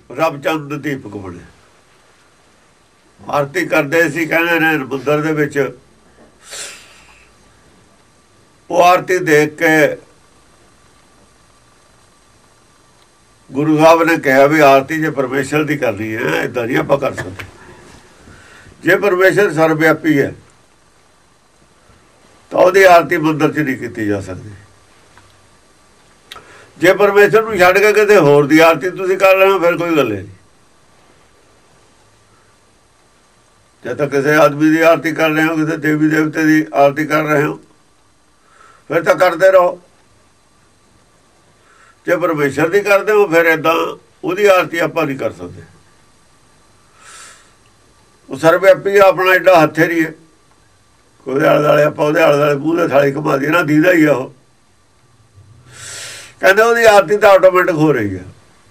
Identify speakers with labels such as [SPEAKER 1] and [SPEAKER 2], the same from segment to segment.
[SPEAKER 1] ਰੱਬ ਚੰਦ ਦੀਪਕ ਬਣੇ। ਆਰਤੀ ਕਰਦੇ ਸੀ ਕਹਿੰਦੇ ਨੇ ਮੰਦਰ ਦੇ ਵਿੱਚ। ਉਹ ਆਰਤੀ ਦੇਖ ਕੇ ਗੁਰੂ ਸਾਹਿਬ ਨੇ ਕਿਹਾ ਵੀ ਆਰਤੀ ਜੇ ਪਰਮੇਸ਼ਰ ਦੀ ਕਰਨੀ ਹੈ ਏਦਾਂ ਨਹੀਂ ਆਪਾਂ ਕਰ ਸਕਦੇ। ਜੇ ਪਰਮੇਸ਼ਰ ਸਰਵਵਿਆਪੀ ਹੈ ਤਾਂ ਉਹਦੀ ਆਰਤੀ ਮੰਦਰ 'ਚ ਨਹੀਂ ਕੀਤੀ ਜਾ ਸਕਦੀ। ਜੇ ਪਰਮੇਸ਼ਰ ਨੂੰ ਛੱਡ ਕੇ ਕਿਤੇ ਹੋਰ ਦੀ ਆਰਤੀ ਤੁਸੀਂ ਕਰ ਰਹੇ ਹੋ ਫਿਰ ਕੋਈ ਗੱਲ ਨਹੀਂ। ਜੇ ਤਾਂ ਕਿਸੇ ਆਦਮੀ ਦੀ ਆਰਤੀ ਕਰ ਰਹੇ ਹੋ, ਕਿਸੇ ਦੇਵੀ ਦੇਵਤੇ ਦੀ ਆਰਤੀ ਕਰ ਰਹੇ ਹੋ, ਫਿਰ ਤਾਂ ਕਰਦੇ ਰਹੋ। ਜੇ ਪਰਮੇਸ਼ਰ ਦੀ ਕਰਦੇ ਹੋ ਫਿਰ ਏਦਾਂ ਉਹਦੀ ਆਰਤੀ ਆਪਾਂ ਨਹੀਂ ਕਰ ਸਕਦੇ। ਉਹ ਸਰਵਵਿਆਪੀ ਆਪਣਾ ਐਡਾ ਹੱਥੇਰੀ ਹੈ। ਉਹਦੇ ਆਲੇ ਦੁਆਲੇ ਆਪਾਂ ਉਹਦੇ ਆਲੇ ਦੁਆਲੇ ਮੂੰਹ ਦੇ ਥਾਲੀ ਘੁਮਾ ਦੀ ਨਾ ਦੀਦਾ ਹੀ ਆ। ਉਹ ਕਹਿੰਦੇ ਉਹਦੀ ਆਰਤੀ ਤਾਂ ਆਟੋਮੈਟਿਕ ਹੋ ਰਹੀ ਹੈ।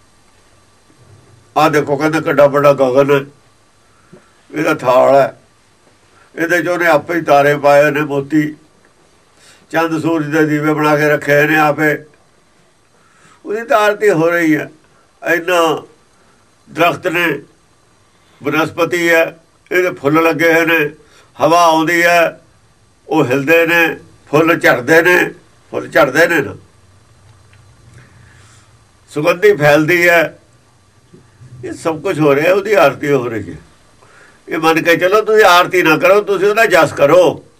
[SPEAKER 1] ਆਹ ਦੇਖੋ ਕਹਿੰਦੇ ਕਿੱਡਾ ਵੱਡਾ ਗਗਨ ਹੈ, ਇਹਦਾ ਥਾਲ ਹੈ, ਇਹਦੇ 'ਚ ਉਹਨੇ ਆਪੇ ਹੀ ਤਾਰੇ ਪਾਏ ਨੇ, ਮੋਤੀ ਚੰਦ ਸੂਰਜ ਦੇ ਦੀਵੇ ਬਣਾ ਕੇ ਰੱਖੇ ਨੇ ਆਪੇ। ਉਹਦੀ ਤਾਂ ਆਰਤੀ ਹੋ ਰਹੀ ਹੈ। ਇੰਨਾ ਦਰਖਤ ਨੇ, ਬਨਸਪਤੀ ਹੈ, ਇਹਦੇ ਫੁੱਲ ਲੱਗੇ ਹੋਏ ਨੇ, ਹਵਾ ਆਉਂਦੀ ਹੈ, ਉਹ ਹਿਲਦੇ ਨੇ, ਫੁੱਲ ਝੜਦੇ ਨੇ, ਫੁੱਲ ਝੜਦੇ ਨੇ ਨਾ, ਸੁਗੰਧੀ ਫੈਲਦੀ ਹੈ। ਇਹ ਸਭ ਕੁਝ ਹੋ ਰਿਹਾ, ਉਹਦੀ ਆਰਤੀ ਹੋ ਰਹੀ ਹੈ। ਇਹ ਮੰਨ ਕੇ ਚਲੋ ਤੁਸੀਂ ਆਰਤੀ ਨਾ ਕਰੋ, ਤੁਸੀਂ ਉਹਦਾ ਜਸ ਕਰੋ,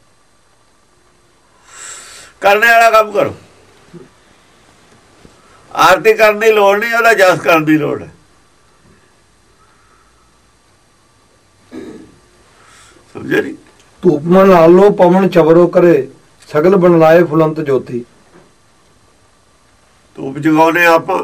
[SPEAKER 1] ਕਰਨੇ ਵਾਲਾ ਕੰਮ ਕਰੋ। ਆਰਤੀ ਕਰਨ ਦੀ ਲੋੜ ਨਹੀਂ, ਉਹਦਾ ਜਸ ਕਰਨ ਦੀ ਲੋੜ ਹੈ। ਸਮਝੇ ਨਹੀਂ?
[SPEAKER 2] ਧੂਪ ਮਨ ਆਲੋ ਪਵਨ ਚਵਰੋ ਕਰੇ, ਸਗਲ ਬਨ ਲਾਏ ਫੁਲੰਤ ਜੋਤੀ।
[SPEAKER 1] ਧੂਪ ਜਗਾਉਣੇ ਆਪਾਂ।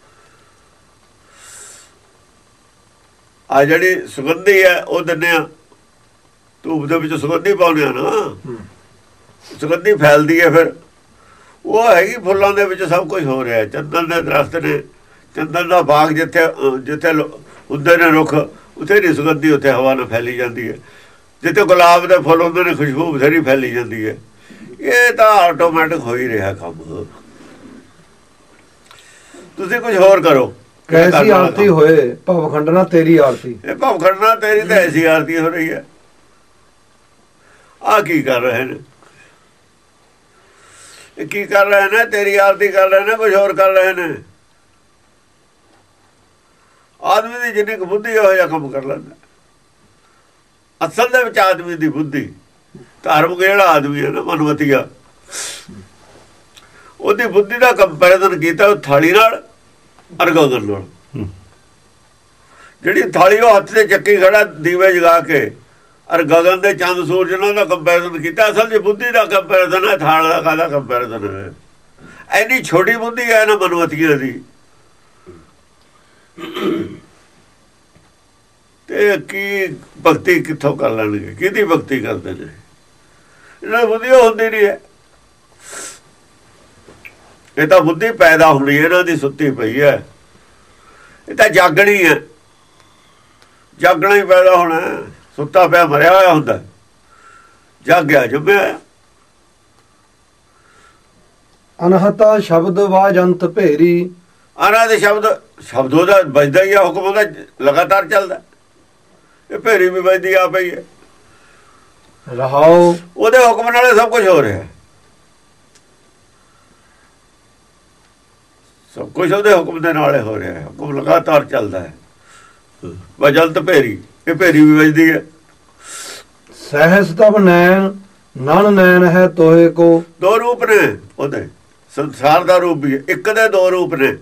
[SPEAKER 1] ਆ ਜਿਹੜੀ ਸੁਗੰਧੀ ਹੈ ਉਹ ਦਿੰਦੇ ਆ, ਧੂਪ ਦੇ ਵਿੱਚ ਸੁਗੰਧੀ ਪਾਉਂਦੇ ਆ ਨਾ, ਸੁਗੰਧੀ ਫੈਲਦੀ ਹੈ। ਫਿਰ ਉਹ ਹੈਗੀ ਫੁੱਲਾਂ ਦੇ ਵਿੱਚ ਸਭ ਕੁਝ ਹੋ ਰਿਹਾ। ਚੰਦਨ ਦੇ ਦਰਖਤ ਨੇ, ਚੰਦਨ ਦਾ ਬਾਗ ਜਿੱਥੇ ਜਿੱਥੇ ਹੁੰਦੇ ਨੇ ਰੁੱਖ, ਉੱਥੇ ਨਹੀਂ ਸੁਗੰਧੀ, ਉੱਥੇ ਹਵਾ ਨਾਲ ਫੈਲੀ ਜਾਂਦੀ ਹੈ। ਜਿੱਥੇ ਗੁਲਾਬ ਦੇ ਫੁੱਲ ਹੁੰਦੇ ਨੇ, ਖੁਸ਼ਬੂ ਬਥੇਰੀ ਫੈਲੀ ਜਾਂਦੀ ਹੈ। ਇਹ ਤਾਂ ਆਟੋਮੈਟਿਕ ਹੋ ਹੀ ਰਿਹਾ ਕੰਮ। ਤੁਸੀਂ ਕੁਝ ਹੋਰ ਕਰੋ।
[SPEAKER 2] ਕੈਸੀ ਆਰਤੀ ਹੋਏ ਭਵ ਖੰਡਨਾ ਤੇਰੀ ਆਰਤੀ।
[SPEAKER 1] ਇਹ ਭਵ ਖੰਡਨਾ ਤੇਰੀ ਤਾਂ ਐਸੀ ਆਰਤੀ ਹੋ ਰਹੀ ਹੈ। ਆਹ ਕੀ ਕਰ ਰਹੇ ਨੇ? ਇਹ ਕੀ ਕਰ ਰਹੇ ਨੇ? ਤੇਰੀ ਆਰਤੀ ਕਰ ਰਹੇ ਨੇ, ਕੁਝ ਹੋਰ ਕਰ ਰਹੇ ਨੇ। ਆਦਮੀ ਦੀ ਜਿੰਨੀ ਕੁ ਬੁੱਧੀ ਇਹੋ ਜਿਹਾ ਕੰਮ ਕਰ ਲੈਂਦਾ। ਅਸਲ ਦੇ ਵਿੱਚ ਆਦਮੀ ਦੀ ਬੁੱਧੀ, ਧਾਰਮਿਕ ਜਿਹੜਾ ਆਦਮੀ ਹੈ ਨਾ, ਮਨਮਤੀਆ, ਉਹਦੀ ਬੁੱਧੀ ਦਾ ਕੰਪੈਰੀਜ਼ਨ ਕੀਤਾ ਉਹ ਥਾਲੀ ਨਾਲ ਔਰ ਗਗਨ ਨਾਲ। ਜਿਹੜੀ ਥਾਲੀ ਉਹ ਹੱਥ 'ਤੇ ਚੱਕੀ ਖੜਾ ਦੀਵੇ ਜਗਾ ਕੇ, ਔਰ ਗਗਨ ਦੇ ਚੰਦ ਸੂਰਜ ਨਾਲ ਦਾ ਕੰਪੈਰੀਜ਼ਨ ਕੀਤਾ। ਅਸਲ 'ਚ ਬੁੱਧੀ ਦਾ ਕੰਪੈਰੀਜ਼ਨ ਹੈ, ਥਾਲ ਦਾ ਕਾਹਦਾ ਕੰਪੈਰੀਜ਼ਨ ਹੈ? ਇੰਨੀ ਛੋਟੀ ਬੁੱਧੀ ਹੈ ਨਾ ਮਨਮਤੀਆਂ ਦੀ। ਤੇ ਕੀ ਭਗਤੀ ਕਿੱਥੋਂ ਕਰ ਲੈਣਗੇ? ਕਿਹਦੀ ਭਗਤੀ ਕਰਦੇ ਨੇ? ਇਹਨਾਂ ਬੁੱਧੀ ਹੁੰਦੀ ਨਹੀਂ ਹੈ। ਇਹ ਤਾਂ ਬੁੱਧੀ ਪੈਦਾ ਹੋਣੀ ਇਹਨਾਂ ਦੀ, ਸੁੱਤੀ ਪਈ ਹੈ। ਇਹ ਤਾਂ ਜਾਗਣੀ ਹੈ, ਜਾਗਣਾ ਹੀ ਪੈਦਾ ਹੋਣਾ। ਸੁੱਤਾ ਪਿਆ ਮਰਿਆ ਹੋਇਆ ਹੁੰਦਾ, ਜਾਗਿਆ ਜੰਮਿਆ।
[SPEAKER 2] ਅਨਹਤਾ ਸ਼ਬਦ ਵਾਜੰਤ ਭੇਰੀ।
[SPEAKER 1] ਅਨਹਤ ਸ਼ਬਦ ਉਹਦਾ ਵੱਜਦਾ ਹੀ ਆ, ਹੁਕਮ ਉਹਦਾ ਲਗਾਤਾਰ ਚੱਲਦਾ। ਇਹ ਭੇਰੀ ਵੀ ਵੱਜਦੀ ਆ ਪਈ ਹੈ।
[SPEAKER 2] ਰਹਾਓ
[SPEAKER 1] ਉਹਦੇ ਹੁਕਮ ਨਾਲ ਸਭ ਕੁਝ ਹੋ ਰਿਹਾ। ਸਭ ਕੁਝ ਉਹਦੇ ਹੁਕਮ ਦੇ ਨਾਲ ਹੋ ਰਿਹਾ ਹੈ। ਹੁਕਮ ਲਗਾਤਾਰ ਚੱਲਦਾ ਹੈ। ਵਜੰਤ ਭੇਰੀ, ਇਹ ਭੇਰੀ ਵੀ ਵੱਜਦੀ ਹੈ।
[SPEAKER 2] ਸਹਿਸ ਤਬ ਨੈਣ ਨਨ ਨੈਣ ਹੈ ਤੋਹੇ ਕੋ।
[SPEAKER 1] ਦੋ ਰੂਪ ਨੇ ਉਹਦੇ, ਸੰਸਾਰ ਦਾ ਰੂਪ ਵੀ ਹੈ। ਇੱਕ ਦੇ ਦੋ ਰੂਪ ਨੇ।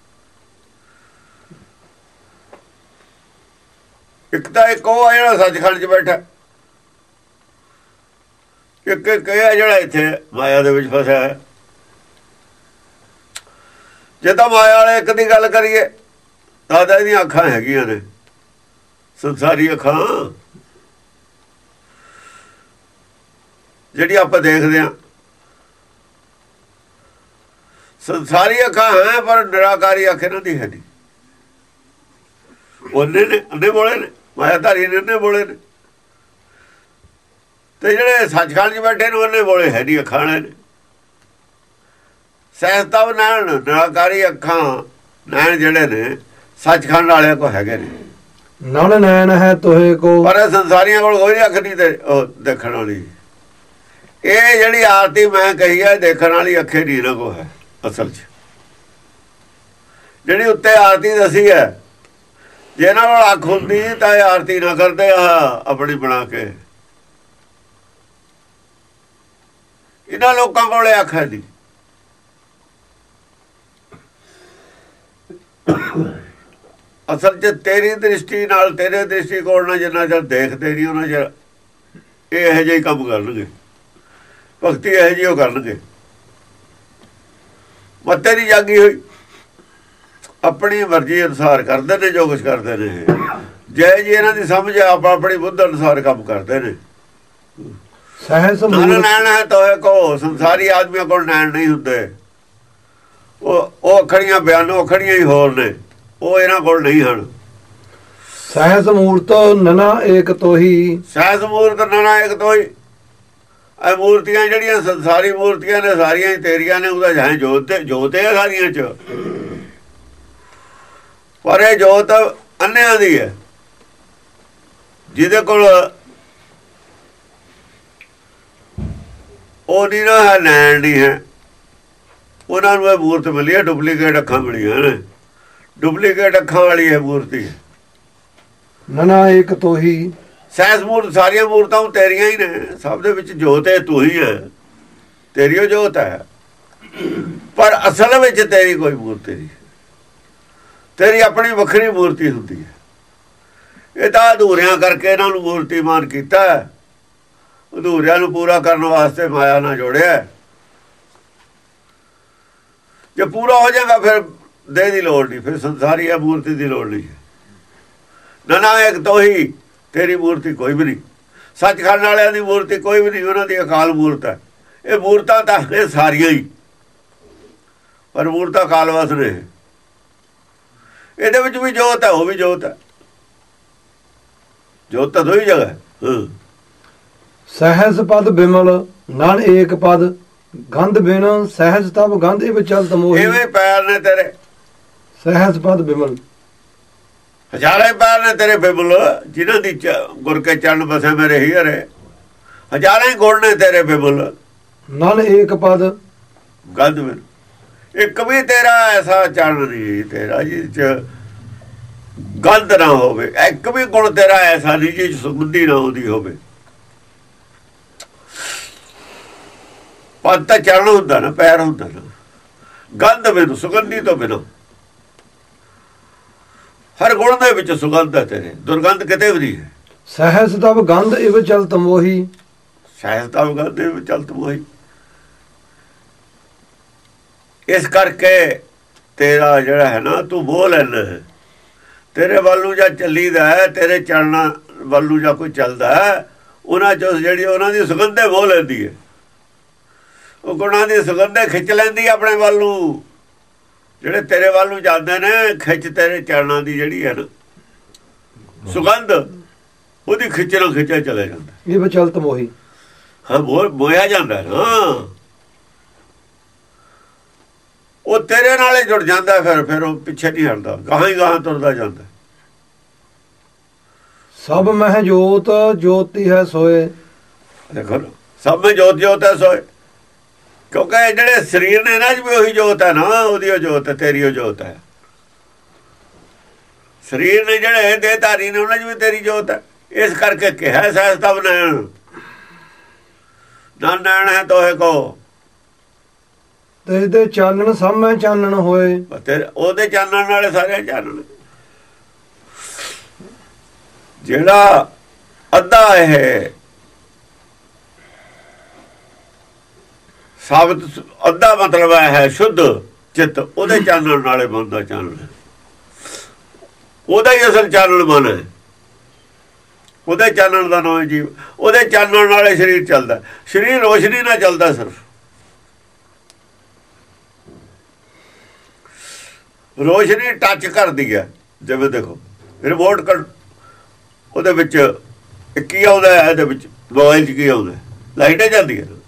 [SPEAKER 1] ਇੱਕ ਤਾਂ ਇੱਕ ਉਹ ਆ ਜਿਹੜਾ ਸੱਚਖੰਡ 'ਚ ਬੈਠਾ, ਇੱਕ ਇਹ ਜਿਹੜਾ ਇੱਥੇ ਮਾਇਆ ਦੇ ਵਿੱਚ ਫਸਿਆ ਹੈ। ਜੇ ਤਾਂ ਮਾਇਆ ਵਾਲੇ ਇੱਕ ਦੀ ਗੱਲ ਕਰੀਏ ਤਾਂ ਇਹਦੀਆਂ ਅੱਖਾਂ ਹੈਗੀਆਂ ਨੇ, ਸੰਸਾਰੀ ਅੱਖਾਂ ਜਿਹੜੀ ਆਪਾਂ ਦੇਖਦੇ ਹਾਂ। ਸੰਸਾਰੀ ਅੱਖਾਂ ਹੈ ਪਰ ਨਿਰਾਕਾਰੀ ਅੱਖ ਇਹਨਾਂ ਦੀ ਹੈ ਨਹੀਂ। ਉਹਨੇ ਨੇ ਅੰਨੇ ਬੋਲੇ ਨੇ, ਮਾਇਆਧਾਰੀ ਨੇ ਅੰਨੇ ਬੋਲੇ ਨੇ। ਤੇ ਜਿਹੜੇ ਸੱਚਖੰਡ 'ਚ ਬੈਠੇ ਨੇ ਉਹਨੇ ਬੋਲੇ ਹੈ ਨਹੀਂ, ਅੱਖਾਂ ਵਾਲੇ ਨੇ। ਸਹਿਸਤਾ ਨੈਣ, ਨਿਰਾਕਾਰੀ ਅੱਖਾਂ, ਨੈਣ ਜਿਹੜੇ ਨੇ ਸੱਚਖੰਡ ਵਾਲਿਆਂ ਕੋ ਹੈਗੇ ਨੇ।
[SPEAKER 2] ਨਨ ਨੈਣ ਹੈ ਤੋਹੇ ਕੋ,
[SPEAKER 1] ਪਰ ਸੰਸਾਰੀਆਂ ਕੋਲ ਕੋਈ ਅੱਖ ਨਹੀਂ ਤੇ ਉਹ ਦੇਖਣ ਵਾਲੀ। ਇਹ ਜਿਹੜੀ ਆਰਤੀ ਮੈਂ ਕਹੀ ਹੈ ਦੇਖਣ ਵਾਲੀ ਅੱਖੇ ਨਹੀਂ ਨਾ ਕੋ ਹੈ। ਅਸਲ 'ਚ ਜਿਹੜੀ ਉੱਤੇ ਆਰਤੀ ਦਸੀ ਹੈ, ਜੇ ਇਹਨਾਂ ਕੋਲ ਅੱਖ ਹੁੰਦੀ ਤਾਂ ਇਹ ਆਰਤੀ ਨਾ ਕਰਦੇ ਆ ਆਪਣੀ ਬਣਾ ਕੇ। ਇਹਨਾਂ ਲੋਕਾਂ ਕੋਲੇ ਅੱਖ ਹੈ ਨਹੀਂ। ਅਸਲ 'ਚ ਤੇਰੀ ਦ੍ਰਿਸ਼ਟੀ ਨਾਲ, ਤੇਰੇ ਦ੍ਰਿਸ਼ਟੀਕੋਣ ਨਾਲ ਜਿੰਨਾ ਚਿਰ ਦੇਖਦੇ ਨਹੀਂ ਉਹਨਾਂ ਚਿਰ ਇਹ ਇਹੋ ਜਿਹੇ ਕੰਮ ਕਰਨਗੇ, ਭਗਤੀ ਇਹੋ ਜਿਹੀ ਉਹ ਕਰਨਗੇ। ਮੱਤੇ ਦੀ ਜਾਗੀ ਹੋਈ ਆਪਣੀ ਮਰਜ਼ੀ ਅਨੁਸਾਰ ਕਰਦੇ ਨੇ ਜੋ ਕੁਛ ਕਰਦੇ ਨੇ। ਜੈ ਜੀ ਇਹਨਾਂ ਦੀ ਸਮਝ ਆਪਣੀ ਬੁੱਧ ਅਨੁਸਾਰ ਕੰਮ ਕਰਦੇ ਨੇ।
[SPEAKER 2] ਸਹਿਸ
[SPEAKER 1] ਨੈਣ ਹੈ ਤੋਹੇ ਕੋ, ਸੰਸਾਰੀ ਆਦਮੀਆਂ ਕੋਲ ਨੈਣ ਨਹੀਂ ਹੁੰਦੇ। ਉਹ ਅੱਖੜੀਆਂ ਬਿਆਨੋ ਅੱਖੜੀਆਂ ਹੀ ਹੋਰ ਨੇ, ਉਹ ਇਹਨਾਂ ਕੋਲ ਨਹੀਂ ਹਨ।
[SPEAKER 2] ਸਹਿਸ ਮੂਰਤ ਨਨਾ ਏਕ ਤੋਹੀ,
[SPEAKER 1] ਸਹਿਸ ਮੂਰਤ ਨਨਾ ਏਕ ਤੋਹੀ। ਇਹ ਮੂਰਤੀਆਂ ਜਿਹੜੀਆਂ ਸੰਸਾਰੀ ਮੂਰਤੀਆਂ ਨੇ ਸਾਰੀਆਂ ਹੀ ਤੇਰੀਆਂ ਨੇ। ਉਹਦਾ ਜਾਂ ਜੋਤ ਹੈ ਸਾਰੀਆਂ 'ਚ, ਪਰ ਇਹ ਜੋਤ ਅੰਨਿਆਂ ਦੀ ਹੈ। ਜਿਹਦੇ ਕੋਲ ਉਹ ਨਹੀਂ ਨਾ ਹੈ, ਨੈਣ ਨਹੀਂ ਹੈ, ਉਹਨਾਂ ਨੂੰ ਇਹ ਮੂਰਤ ਮਿਲੀ ਹੈ। ਡੁਪਲੀਕੇਟ ਅੱਖਾਂ ਮਿਲੀਆਂ ਨੇ, ਡੁਪਲੀਕੇਟ ਅੱਖਾਂ ਵਾਲੀ ਇਹ ਮੂਰਤੀ।
[SPEAKER 2] ਨਨਾ ਏਕ ਤੋਹੀ,
[SPEAKER 1] ਸਹਿਸ ਮੂਰਤ ਸਾਰੀਆਂ ਮੂਰਤਾਂ ਤੇਰੀਆਂ ਹੀ ਨੇ। ਸਭ ਦੇ ਵਿੱਚ ਜੋਤ ਹੈ, ਤੂੰ ਹੀ ਹੈ, ਤੇਰੀ ਉਹ ਜੋਤ ਹੈ। ਪਰ ਅਸਲ ਵਿੱਚ ਤੇਰੀ ਕੋਈ ਮੂਰਤੀ ਨਹੀਂ, ਤੇਰੀ ਆਪਣੀ ਵੱਖਰੀ ਮੂਰਤੀ ਹੁੰਦੀ ਹੈ। ਇਹ ਤਾਂ ਅਧੂਰਿਆਂ ਕਰਕੇ ਇਹਨਾਂ ਨੂੰ ਮੂਰਤੀਮਾਨ ਕੀਤਾ। ਅਧੂਰਿਆਂ ਨੂੰ ਪੂਰਾ ਕਰਨ ਵਾਸਤੇ ਮਾਇਆ ਨਾਲ ਜੋੜਿਆ। ਜੇ ਪੂਰਾ ਹੋ ਜਾਏਗਾ ਫਿਰ ਦੇਹ ਦੀ ਲੋੜ ਨਹੀਂ, ਫਿਰ ਸੰਸਾਰੀ ਆ ਮੂਰਤੀ ਦੀ ਲੋੜ ਨਹੀਂ। ਨਨਾ ਏਕ ਤੋਹੀ, ਤੇਰੀ ਮੂਰਤੀ ਕੋਈ ਵੀ ਨਹੀਂ। ਸੱਚਖੰਡ ਵਾਲਿਆਂ ਦੀ ਮੂਰਤੀ ਕੋਈ ਵੀ ਨਹੀਂ, ਉਹਨਾਂ ਦੀ ਅਕਾਲ ਮੂਰਤ ਹੈ। ਇਹ ਮੂਰਤਾਂ ਤਾਂ ਇਹ ਸਾਰੀਆਂ ਹੀ, ਪਰ ਮੂਰਤਾਂ ਕਾਲਵਸ ਨੇ। ਇਹਦੇ ਵਿੱਚ ਵੀ ਜੋਤ ਹੈ, ਉਹ ਵੀ ਜੋਤ ਹੈ। ਜੋਤ ਤਾਂ ਦੋਈ ਜਗ੍ਹਾ।
[SPEAKER 2] ਸਹਿਜ ਪਦ ਬਿਮਲ ਨਨ ਏਕ ਪਦ, ਗੰਧ ਬਿਨ ਸਹਿਜ ਤਬ ਗੰਧ ਇਹ ਚਲਤ ਮੋਹੀ।
[SPEAKER 1] ਇਵੇਂ ਪੈਰ ਨੇ ਤੇਰੇ
[SPEAKER 2] ਸਹਿਜ ਪਦ ਬਿਮਲ,
[SPEAKER 1] ਹਜ਼ਾਰਾਂ ਪੈਰ ਨੇ ਤੇਰੇ ਬਿਮਲ, ਜਿਨ੍ਹਾਂ ਦੀ ਗੁਰ ਕੇ ਚਰਨ ਬਸੇ ਮੇਰੇ ਹੀਰੇ। ਹਜ਼ਾਰਾਂ ਹੀ ਗੁਣ ਨੇ ਤੇਰੇ ਬਿਮਲ,
[SPEAKER 2] ਨਨ ਏਕ ਪਦ
[SPEAKER 1] ਗੰਧ ਬਿਨ। ਇੱਕ ਵੀ ਤੇਰਾ ਐਸਾ ਚਰਨ ਨਹੀਂ ਤੇਰਾ ਜਿਸ ਚ ਗੰਧ ਨਾ ਹੋਵੇ। ਇੱਕ ਵੀ ਗੁਣ ਤੇਰਾ ਐਸਾ ਨਹੀਂ ਜਿਸ ਸੁਗੰਧੀ ਨਾ ਹੁੰਦੀ ਹੋਵੇ। ਪਦ ਤਾਂ ਚਰਨ ਹੁੰਦਾ ਨਾ, ਪੈਰ ਹੁੰਦਾ ਨਾ। ਗੰਧ ਬਿਨ, ਸੁਗੰਧੀ ਤੋਂ ਬਿਨਾਂ। ਹਰ ਗੁਣ ਦੇ ਵਿੱਚ ਸੁਗੰਧ ਹੈ ਤੇਰੇ, ਦੁਰਗੰਧ ਕਿਤੇ ਵੀ ਨਹੀਂ ਹੈ।
[SPEAKER 2] ਸਹਿਜ ਤਬ ਗੰਧ ਇਹ ਚਲਤ ਮੋਹੀ,
[SPEAKER 1] ਸਹਿਜ ਤਬ ਗੰਧ ਇਹ ਚਲਤ ਮੋਹੀ। ਇਸ ਕਰਕੇ ਤੇਰਾ ਜਿਹੜਾ ਹੈ ਨਾ, ਤੂੰ ਮੋਹ ਲੈਣਾ ਹੈ। ਤੇਰੇ ਵੱਲ ਨੂੰ ਜਾਂ ਚੱਲੀਦਾ ਹੈ, ਤੇਰੇ ਚਰਨਾਂ ਵੱਲ ਨੂੰ ਜਾਂ ਕੋਈ ਚੱਲਦਾ ਹੈ, ਉਹਨਾਂ ਚੋਂ ਜਿਹੜੀ ਉਹਨਾਂ ਦੀ ਸੁਗੰਧੇ ਮੋਹ ਲੈਂਦੀ ਹੈ। ਉਹ ਗੁਣਾਂ ਦੀ ਸੁਗੰਧੇ ਖਿੱਚ ਲੈਂਦੀ ਆਪਣੇ ਵੱਲ ਨੂੰ। ਜਿਹੜੇ ਤੇਰੇ ਵੱਲ ਨੂੰ ਜਾਂਦੇ ਨੇ, ਖਿੱਚ ਤੇਰੇ ਚਰਨਾਂ ਦੀ ਜਿਹੜੀ ਹੈ ਨਾ ਸੁਗੰਧ, ਉਹਦੀ ਖਿੱਚਣਾ ਖਿੱਚਿਆ ਚਲੇ ਜਾਂਦਾ।
[SPEAKER 2] ਇਹ ਬਚਲਤ ਮੋਹੀ,
[SPEAKER 1] ਹਾਂ ਮੋਹਿਆ ਜਾਂਦਾ ਨਾ। ਉਹ ਤੇਰੇ ਨਾਲ ਹੀ ਜੁੜ ਜਾਂਦਾ। ਫਿਰ ਉਹ ਪਿੱਛੇ ਨਹੀਂ ਹਟਦਾ, ਗਾਹਾਂ ਹੀ ਗਾਹਾਂ ਤੁਰਦਾ ਜਾਂਦਾ।
[SPEAKER 2] ਸਭ ਮਹਿ ਜੋਤ ਜੋਤੀ ਹੈ ਸੋਏ।
[SPEAKER 1] ਦੇਖੋ ਸਭ में ਜੋਤ ਜੋਤ ਹੈ ਸੋਏ। ਕਿਉਂਕਿ ਜਿਹੜੇ ਸਰੀਰ ਨੇ ਇਹਨਾਂ 'ਚ ਵੀ ਉਹੀ ਜੋਤ ਹੈ ਨਾ, ਉਹਦੀ ਉਹ ਜੋਤ ਹੈ, ਤੇਰੀ ਉਹ ਜੋਤ ਹੈ। ਸਰੀਰ ਨੇ ਜਿਹੜੇ ਦੇਹਧਾਰੀ ਨੇ ਉਹਨਾਂ 'ਚ ਵੀ ਤੇਰੀ ਜੋਤ ਹੈ। ਇਸ ਕਰਕੇ ਕਿਹਾ ਸਹਿਜ ਤਬ ਨੈਣ, ਨਾ ਨੈਣ ਹੈ ਤੋਹੇ ਕੋ।
[SPEAKER 2] ਤੇਰੇ ਦੇ ਚਾਨਣ ਸਾਹਮਣੇ ਚਾਨਣ ਹੋਏ।
[SPEAKER 1] ਉਹਦੇ ਚਾਨਣ ਨਾਲੇ ਸਾਰੇ ਚਾਨਣ। ਜਿਹੜਾ ਅੱਧਾ ਇਹ ਸਾਬਤ, ਅੱਧਾ ਮਤਲਬ ਹੈ ਸ਼ੁੱਧ ਚਿੱਤ, ਉਹਦੇ ਚਾਨਣ ਨਾਲੇ ਬਣਦਾ ਚਾਨਣ। ਉਹਦਾ ਹੀ ਅਸਲ ਚਾਨਣ ਮਨ ਹੈ। ਉਹਦੇ ਚਾਨਣ ਦਾ ਨਾਮ ਜੀਵ। ਉਹਦੇ ਚਾਨਣ ਨਾਲੇ ਸਰੀਰ ਚੱਲਦਾ। ਸਰੀਰ ਰੋਸ਼ਨੀ ਨਾਲ ਚੱਲਦਾ। ਸਿਰਫ ਰੋਸ਼ਨੀ ਟੱਚ ਕਰਦੀ ਹੈ। ਜਿਵੇਂ ਦੇਖੋ ਰਿਮੋਟ ਉਹਦੇ ਵਿੱਚ ਕੀ ਆਉਂਦਾ ਹੈ, ਇਹਦੇ ਵਿੱਚ ਮੋਬਾਈਲ 'ਚ ਕੀ ਆਉਂਦਾ, ਲਾਈਟਾਂ ਜਾਂਦੀਆਂ ਨੇ।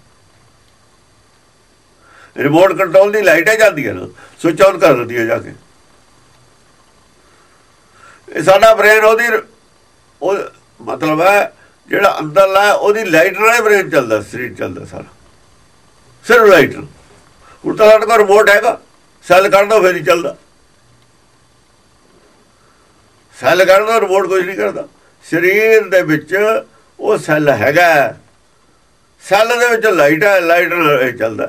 [SPEAKER 1] ਰਿਮੋਟ ਕੰਟਰੋਲ ਦੀ ਲਾਈਟਾਂ ਜਾਂਦੀਆਂ ਨੇ, ਸੁੱਚ ਆਨ ਕਰ ਦਿੰਦੀ ਹੈ ਜਾ ਕੇ। ਸਾਡਾ ਬ੍ਰੇਨ ਉਹ ਮਤਲਬ ਹੈ ਜਿਹੜਾ ਅੰਦਰਲਾ ਉਹਦੀ ਲਾਈਟ ਨਾਲ ਬ੍ਰੇਨ ਚੱਲਦਾ, ਸਰੀਰ ਚੱਲਦਾ ਸਾਰਾ, ਸਿਰਫ ਲਾਈਟ ਨਾਲ। ਹੁਣ ਤਾਂ ਸਾਡੇ ਕੋਲ ਰਿਮੋਟ ਹੈਗਾ, ਸੈੱਲ ਕੱਢ ਦੋ ਫਿਰ ਹੀ ਚੱਲਦਾ। ਸੈੱਲ ਕੱਢ ਦੋ, ਰਿਮੋਟ ਕੁਝ ਨਹੀਂ ਕਰਦਾ। ਸਰੀਰ ਦੇ ਵਿੱਚ ਉਹ ਸੈੱਲ ਹੈਗਾ, ਸੈੱਲ ਦੇ ਵਿੱਚ ਲਾਈਟ ਹੈ, ਲਾਈਟ ਨਾਲ ਇਹ ਚੱਲਦਾ।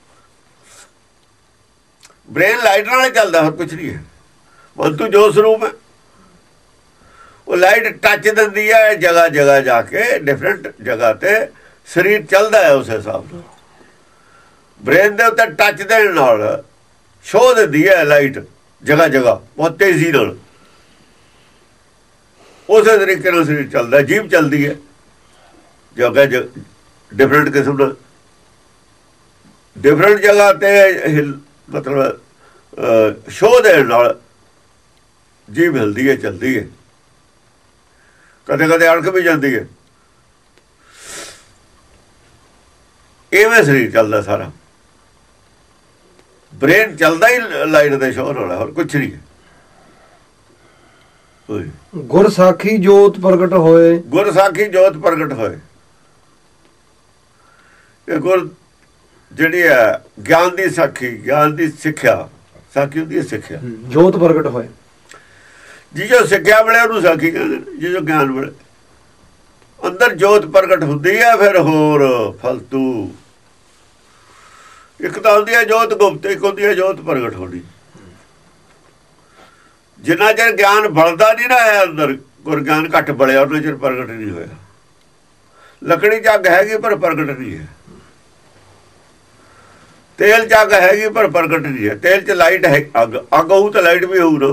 [SPEAKER 1] ਬ੍ਰੇਨ ਲਾਈਟ ਨਾਲ ਚੱਲਦਾ, ਹੋਰ ਕੁਝ ਨਹੀਂ ਹੈ। ਬੰਤੂ ਜੋ ਸਰੂਪ ਹੈ, ਉਹ ਲਾਈਟ ਟੱਚ ਦਿੰਦੀ ਹੈ ਜਗ੍ਹਾ ਜਗ੍ਹਾ ਜਾ ਕੇ, ਡਿਫਰੈਂਟ ਜਗ੍ਹਾ ਤੇ ਸਰੀਰ ਚੱਲਦਾ ਹੈ ਉਸ ਹਿਸਾਬ ਨਾਲ। ਬ੍ਰੇਨ ਦੇ ਉੱਤੇ ਟੱਚ ਦੇਣ ਨਾਲ ਸ਼ੋਅ ਦਿੰਦੀ ਹੈ ਲਾਈਟ ਜਗ੍ਹਾ ਜਗ੍ਹਾ ਬਹੁਤ ਤੇਜ਼ੀ ਨਾਲ। ਉਸੇ ਤਰੀਕੇ ਨਾਲ ਸਰੀਰ ਚੱਲਦਾ, ਜੀਭ ਚੱਲਦੀ ਹੈ ਜਗ੍ਹਾ ਡਿਫਰੈਂਟ ਕਿਸਮ ਦਾ, ਡਿਫਰੈਂਟ ਜਗ੍ਹਾ ਤੇ ਮਤਲਬ ਸ਼ੋਅ ਦੇਣ ਨਾਲ ਜੀਭ ਹਿਲਦੀ ਹੈ, ਚੱਲਦੀ ਹੈ, ਕਦੇ ਕਦੇ ਅੜਕ ਵੀ ਜਾਂਦੀ ਹੈ। ਇਵੇਂ ਸਰੀਰ ਚੱਲਦਾ ਸਾਰਾ। ਬ੍ਰੇਨ ਚੱਲਦਾ ਹੀ ਲਾਈਟ ਦੇ ਸ਼ੋਅ ਨਾਲ, ਹੋਰ ਕੁਛ ਨਹੀਂ ਹੈ।
[SPEAKER 2] ਗੁਰ ਸਾਖੀ ਜੋਤ ਪ੍ਰਗਟ ਹੋਏ,
[SPEAKER 1] ਗੁਰ ਸਾਖੀ ਜੋਤ ਪ੍ਰਗਟ ਹੋਏ। ਇਹ ਗੁਰ ਜਿਹੜੀ ਹੈ ਗਿਆਨ ਦੀ ਸਾਖੀ, ਗਿਆਨ ਦੀ ਸਿੱਖਿਆ, ਸਾਖੀ ਹੁੰਦੀ ਹੈ ਸਿੱਖਿਆ।
[SPEAKER 2] ਜੋਤ ਪ੍ਰਗਟ ਹੋਏ,
[SPEAKER 1] ਜੀ ਜੋ ਸਿੱਖਿਆ ਮਿਲੇ ਉਹਨੂੰ ਸਾਖੀ ਕਹਿੰਦੇ ਨੇ। ਜੀ ਜੋ ਗਿਆਨ ਮਿਲੇ, ਅੰਦਰ ਜੋਤ ਪ੍ਰਗਟ ਹੁੰਦੀ ਹੈ। ਫਿਰ ਹੋਰ ਫਲਤੂ ਇੱਕ ਤਾਂ ਹੁੰਦੀ ਹੈ ਜੋਤ ਗੁਪਤ, ਇੱਕ ਹੁੰਦੀ ਹੈ ਜੋਤ ਪ੍ਰਗਟ ਹੋਣੀ। ਜਿੰਨਾ ਚਿਰ ਗਿਆਨ ਬਲਦਾ ਨਹੀਂ ਨਾ ਹੈ ਅੰਦਰ, ਗੁਰ ਗਿਆਨ ਘੱਟ ਬਲਿਆ, ਉਹਨਾਂ ਚਿਰ ਪ੍ਰਗਟ ਨਹੀਂ ਹੋਇਆ। ਲੱਕੜੀ 'ਚ ਅੱਗ ਹੈਗੀ ਪਰ ਪ੍ਰਗਟ ਨਹੀਂ ਹੈ, ਤੇਲ 'ਚ ਅੱਗ ਹੈਗੀ ਪਰ ਪ੍ਰਗਟ ਨਹੀਂ ਹੈ। ਤੇਲ 'ਚ ਲਾਈਟ ਹੈ, ਅੱਗ ਹੋਊ ਤਾਂ ਲਾਈਟ ਵੀ ਹੋਊ ਨਾ।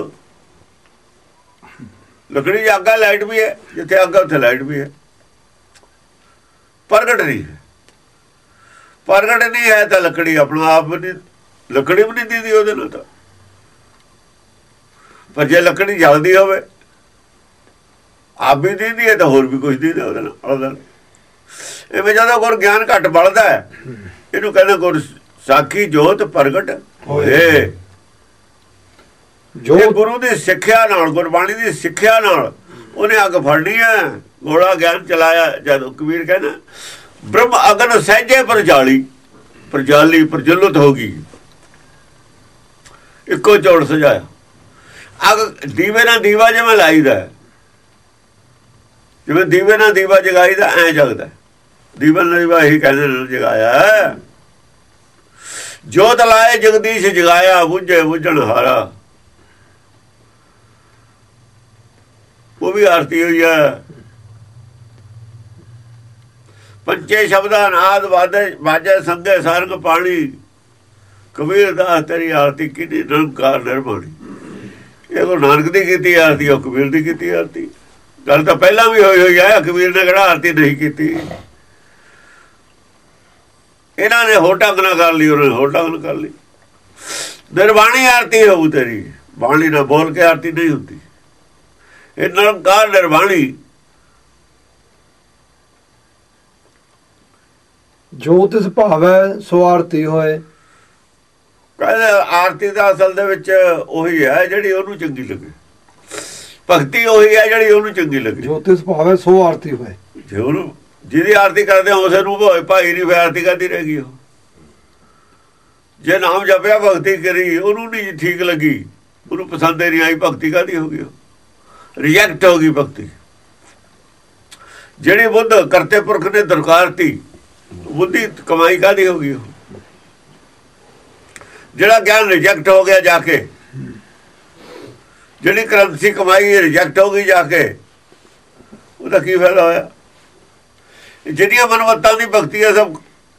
[SPEAKER 1] ਲੱਕੜੀ 'ਚ ਅੱਗ ਹੈ, ਲਾਈਟ ਵੀ ਹੈ, ਜਿੱਥੇ ਅੱਗ ਹੈ ਉੱਥੇ ਲਾਈਟ ਵੀ ਹੈ, ਪ੍ਰਗਟ ਨਹੀਂ ਹੈ। ਪ੍ਰਗਟ ਨਹੀਂ ਹੈ ਤਾਂ ਲੱਕੜੀ ਆਪਣਾ ਆਪ ਵੀ ਨਹੀਂ, ਲੱਕੜੀ ਵੀ ਨਹੀਂ ਦਿੰਦੀ ਉਹਦੇ ਨਾਲ ਤਾਂ। ਪਰ ਜੇ ਲੱਕੜੀ ਜਲਦੀ ਹੋਵੇ, ਆਪ ਵੀ ਦਿੰਦੀ ਹੈ ਤਾਂ ਹੋਰ ਵੀ ਕੁਝ ਦਿੰਦਾ ਉਹਦੇ ਨਾਲ। ਇਵੇਂ ਜਦੋਂ ਗੁਰ ਗਿਆਨ ਘੱਟ ਬਲਦਾ ਹੈ, ਇਹਨੂੰ ਕਹਿੰਦੇ ਗੁਰ ਸਾਖੀ ਜੋਤ ਪ੍ਰਗਟ ਹੋਏ। ਜੋ ਗੁਰੂ ਦੀ ਸਿੱਖਿਆ ਨਾਲ, ਗੁਰਬਾਣੀ ਦੀ ਸਿੱਖਿਆ ਨਾਲ ਉਹਨੇ ਅੱਗ ਫੜਨੀ ਹੈ। ਗੋਲਾ ਗਿਆਨ ਚਲਾਇਆ ਜਦੋਂ ਕਬੀਰ ਕਹਿੰਦਾ ਬ੍ਰਹਮ ਅਗਨ ਸਹਿਜੇ ਪ੍ਰਜਾਲੀ, ਪ੍ਰਜਾਲੀ ਪ੍ਰਜੁੱਲਤ ਹੋ ਗਈ, ਇੱਕੋ ਝੋੜ ਸਜਾਇਆ। ਅੱਗ ਦੀਵੇ ਨਾਲ ਦੀਵਾ ਜਿਵੇਂ ਲਾਈਦਾ, ਜਿਵੇਂ ਦੀਵੇ ਨਾਲ ਦੀਵਾ ਜਗਾਈਦਾ ਐਂ ਜਗਦਾ। ਦੀਵਾ ਨਾਲ ਦੀਵਾ ਇਹੀ ਕਹਿੰਦੇ ਨੇ ਜਗਾਇਆ। ਜੋਤ ਲਾਏ ਜਗਦੀਸ਼ ਜਗਾਇਆ, ਬੁੱਝੇ ਬੁੱਝਣ ਹਾਰਾ। ਉਹ ਵੀ ਆਰਤੀ ਹੋਈ ਹੈ। ਪੰਚੇ ਸ਼ਬਦਾਂ ਨਾਦ ਵਾਜੇ ਸੰਗੇ ਸਰਗ ਪਾਣੀ, ਕਬੀਰ ਦਾ ਤੇਰੀ ਆਰਤੀ ਕਿੰਨੀ ਨਿਰੰਕਾਰ ਨਿਰਮਾਣੀ। ਇਹ ਗੁਰੂ ਨਾਨਕ ਦੀ ਕੀਤੀ ਆਰਤੀ, ਉਹ ਕਬੀਰ ਦੀ ਕੀਤੀ ਆਰਤੀ। ਗੱਲ ਤਾਂ ਪਹਿਲਾਂ ਵੀ ਹੋਈ ਹੈ, ਕਬੀਰ ਨੇ ਕਿਹੜਾ ਆਰਤੀ ਨਹੀਂ ਕੀਤੀ। ਇਹਨਾਂ ਨੇ ਹੋਰ ਢੰਗ ਨਾਲ ਕਰ ਲਈ, ਉਹਨਾਂ ਨੇ ਹੋਰ ਢੰਗ ਨਾਲ ਕਰ ਲਈ। ਨਿਰਵਾਣੀ ਆਰਤੀ ਹੋਊ ਤੇਰੀ, ਬਾਣੀ ਨਾਲ ਬੋਲ ਕੇ ਆਰਤੀ ਨਹੀਂ ਹੁੰਦੀ। ਇਹ ਨਿਰੰਕਾਰ ਨਿਰਵਾਣੀ।
[SPEAKER 2] ਜੋ ਤਿਸ ਭਾਵੈ ਸੋ ਆਰਤੀ ਹੋਏ।
[SPEAKER 1] ਕਹਿੰਦੇ ਆਰਤੀ ਦਾ ਅਸਲ ਦੇ ਵਿੱਚ ਉਹੀ ਹੈ ਜਿਹੜੀ ਉਹਨੂੰ ਚੰਗੀ ਲੱਗੇ। ਭਗਤੀ ਉਹੀ ਹੈ ਜਿਹੜੀ ਉਹਨੂੰ ਚੰਗੀ ਲੱਗੇ।
[SPEAKER 2] ਜੋ ਤਿਸ ਭਾਵੈ ਸੋ ਆਰਤੀ ਹੋਏ। ਜੇ
[SPEAKER 1] ਉਹਨੂੰ ਜਿਹਦੀ ਆਰਤੀ ਕਰਦੇ ਉਸੇ ਨੂੰ ਭਾਈ ਨਹੀਂ, ਫਿਰ ਆਰਤੀ ਕਰਦੀ ਰਹਿ ਗਈ। ਉਹ ਜੇ ਨਾਮ ਜਪਿਆ, ਭਗਤੀ ਕਰੀ, ਉਹਨੂੰ ਨਹੀਂ ਠੀਕ ਲੱਗੀ, ਉਹਨੂੰ ਪਸੰਦ ਹੀ ਨਹੀਂ ਆਈ, ਭਗਤੀ ਕਾਹਦੀ ਹੋ ਗਈ? ਉਹ ਰਿਜੈਕਟ ਹੋ ਗਈ ਭਗਤੀ। ਜਿਹੜੀ ਬੁੱਧ ਕਰਤੇ ਪੁਰਖ ਨੇ ਦਰਕਾਰਤੀ, ਬੁੱਧੀ ਕਮਾਈ ਕਾਹਦੀ ਹੋ ਗਈ? ਉਹ ਜਿਹੜਾ ਗਿਆਨ ਰਿਜੈਕਟ ਹੋ ਗਿਆ ਜਾ ਕੇ, ਜਿਹੜੀ ਕਰੰਸੀ ਕਮਾਈ ਰਿਜੈਕਟ ਹੋ ਗਈ ਜਾ ਕੇ, ਉਹਦਾ ਕੀ ਫਾਇਦਾ ਹੋਇਆ? ਜਿਹੜੀਆਂ ਮਨਮਤਾਂ ਦੀ ਭਗਤੀ ਹੈ ਸਭ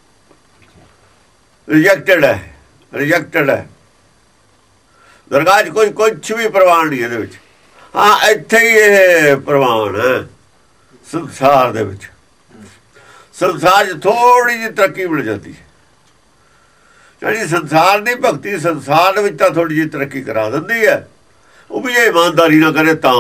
[SPEAKER 1] ਰਿਜੈਕਟਡ ਹੈ, ਰਿਜੈਕਟਡ ਹੈ। ਦਰਗਾਹ 'ਚ ਕੋਈ ਕੁਛ ਵੀ ਪ੍ਰਵਾਨ ਨਹੀਂ ਇਹਦੇ ਵਿੱਚ। ਹਾਂ, ਇੱਥੇ ਹੀ ਇਹ ਪ੍ਰਵਾਨ ਹੈ ਸੰਸਾਰ ਦੇ ਵਿੱਚ। ਸੰਸਾਰ 'ਚ ਥੋੜ੍ਹੀ ਜਿਹੀ ਤਰੱਕੀ ਮਿਲ ਜਾਂਦੀ ਹੈ। ਜਿਹੜੀ ਸੰਸਾਰ ਦੀ ਭਗਤੀ ਸੰਸਾਰ ਵਿੱਚ ਤਾਂ ਥੋੜ੍ਹੀ ਜਿਹੀ ਤਰੱਕੀ ਕਰਾ ਦਿੰਦੀ ਹੈ, ਉਹ ਵੀ ਜੇ ਇਮਾਨਦਾਰੀ ਨਾ ਕਰੇ ਤਾਂ।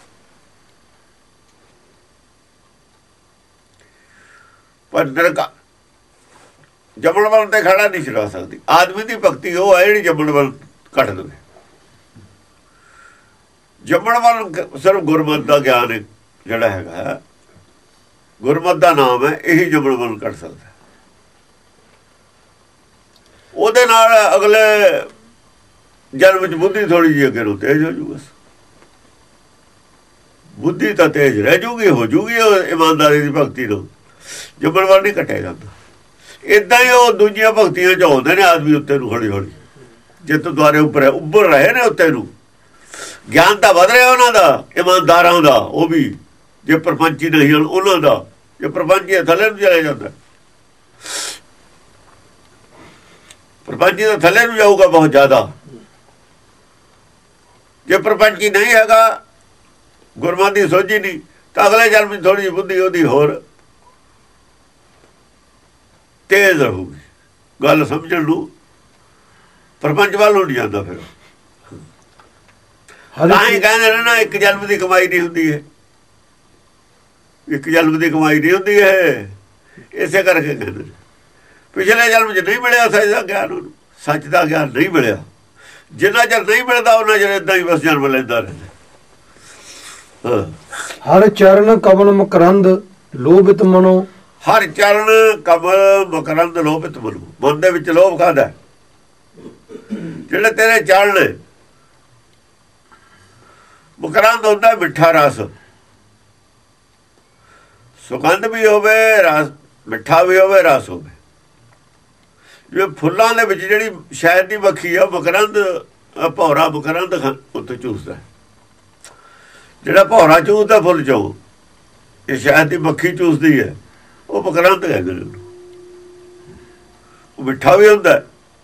[SPEAKER 1] ਪਰ ਨਰਕ ਜੰਮਣ ਵੱਲ ਤੇ ਖੜਾ ਨਹੀਂ ਚਲਾ ਸਕਦੀ। ਆਦਮੀ ਦੀ ਭਗਤੀ ਉਹ ਹੈ ਜਿਹੜੀ ਜੰਮਣ ਵੱਲ ਕੱਢ ਦੇਵੇ। ਜੰਮਣ ਵਾਲਾ ਸਿਰਫ ਗੁਰਮਤਿ ਦਾ ਗਿਆਨ ਹੈ ਜਿਹੜਾ ਹੈਗਾ, ਗੁਰਮਤਿ ਦਾ ਨਾਮ ਹੈ, ਇਹੀ ਜੰਮਣ ਵਾਲਾ ਕੱਢ ਸਕਦਾ। ਉਹਦੇ ਨਾਲ ਅਗਲੇ ਜਨਮ ਚ ਬੁੱਧੀ ਥੋੜੀ ਜਿਹੀ ਅੱਗੇ ਨੂੰ ਤੇਜ਼ ਹੋ ਜੂਗਾ। ਬੁੱਧੀ ਤਾਂ ਤੇਜ਼ ਰਹਿ ਜੂਗੀ, ਹੋ ਜੂਗੀ ਇਮਾਨਦਾਰੀ ਦੀ ਭਗਤੀ ਨੂੰ, ਜੰਮਣ ਵਾਲਾ ਨਹੀਂ ਕੱਟਿਆ ਜਾਂਦਾ। ਏਦਾਂ ਹੀ ਉਹ ਦੂਜੀਆਂ ਭਗਤੀਆਂ ਚ ਆਉਂਦੇ ਨੇ ਆਦਮੀ ਉੱਤੇ ਨੂੰ ਹੌਲੀ ਹੌਲੀ, ਜੇ ਤੋਂ ਦੁਆਰੇ ਉੱਪਰ ਰਹੇ ਨੇ ਉੱਤੇ ਨੂੰ, ਗਿਆਨ ਤਾਂ ਵਧ ਰਿਹਾ ਉਹਨਾਂ ਦਾ, ਇਮਾਨਦਾਰਾਂ ਦਾ। ਉਹ ਵੀ ਜੇ ਪ੍ਰਪੰਚੀ ਨਹੀਂ ਹਨ ਉਹਨਾਂ ਦਾ, ਜੇ ਪ੍ਰਪੰਚੀ ਥੱਲੇ ਨੂੰ ਚਲੇ ਜਾਂਦਾ, ਪ੍ਰਪੰਚੀ ਤਾਂ ਥੱਲੇ ਨੂੰ ਜਾਊਗਾ ਬਹੁਤ ਜ਼ਿਆਦਾ। ਜੇ ਪ੍ਰਪੰਚੀ ਨਹੀਂ ਹੈਗਾ, ਗੁਰਮਤਿ ਦੀ ਸੋਝੀ ਨਹੀਂ, ਤਾਂ ਅਗਲੇ ਜਨਮ ਥੋੜੀ ਜਿਹੀ ਬੁੱਧੀ ਉਹਦੀ ਹੋਰ ਤੇਜ਼ ਰਹੂਗੀ, ਗੱਲ ਸਮਝਣ ਨੂੰ, ਪ੍ਰਪੰਚ ਵੱਲ ਨੂੰ ਨਹੀਂ ਜਾਂਦਾ। ਫਿਰ ਤਾਂ ਹੀ ਕਹਿੰਦੇ ਨੇ ਨਾ, ਇੱਕ ਜਨਮ ਦੀ ਕਮਾਈ ਨਹੀਂ ਹੁੰਦੀ ਹੈ, ਇੱਕ ਜਨਮ ਦੀ ਕਮਾਈ ਨਹੀਂ ਹੁੰਦੀ ਹੈ। ਇਸੇ ਕਰਕੇ ਕਹਿੰਦੇ ਪਿਛਲੇ ਜਨਮ 'ਚ ਨਹੀਂ ਮਿਲਿਆ ਸੱਚ ਦਾ ਗਿਆਨ, ਉਹਨੂੰ ਸੱਚ ਦਾ ਗਿਆਨ ਨਹੀਂ ਮਿਲਿਆ। ਜਿੰਨਾ ਚਿਰ ਨਹੀਂ ਮਿਲਦਾ ਉਹਨਾਂ ਚਿਰ ਏਦਾਂ ਹੀ ਬਸ ਜਨਮ ਲੈਂਦਾ ਰਹਿੰਦਾ।
[SPEAKER 2] ਹਰ ਚਰਨ ਕਮਲ ਮਕਰੰਦ ਲੋਭਿਤ ਮਨੋ,
[SPEAKER 1] ਹਰ ਚਰਨ ਕਮਲ ਮਕਰੰਦ ਲੋਭਿਤ ਮਨੋ। ਮਨ ਦੇ ਵਿੱਚ ਲੋਭ ਕਾਹਦਾ? ਜਿਹੜੇ ਤੇਰੇ ਚਰਨ, ਮਕਰੰਦ ਹੁੰਦਾ ਮਿੱਠਾ ਰਸ, ਸੁਗੰਧ ਵੀ ਹੋਵੇ, ਰਸ ਮਿੱਠਾ ਵੀ ਹੋਵੇ, ਰਸ ਹੋਵੇ। ਜਿਵੇਂ ਫੁੱਲਾਂ ਦੇ ਵਿੱਚ ਜਿਹੜੀ ਸ਼ਹਿਦ ਦੀ ਮੱਖੀ ਆ, ਮਕਰੰਦ ਭੌਰਾ ਮਕਰੰਦ ਉੱਥੇ ਚੂਸਦਾ। ਜਿਹੜਾ ਭੌਰਾ ਚੂਸਦਾ ਫੁੱਲ ਚੋਂ, ਇਹ ਸ਼ਹਿਦ ਦੀ ਮੱਖੀ ਚੂਸਦੀ ਹੈ, ਉਹ ਮਕਰੰਦ ਕਹਿੰਦੇ ਨੇ ਉਹਨੂੰ। ਉਹ ਮਿੱਠਾ ਵੀ ਹੁੰਦਾ,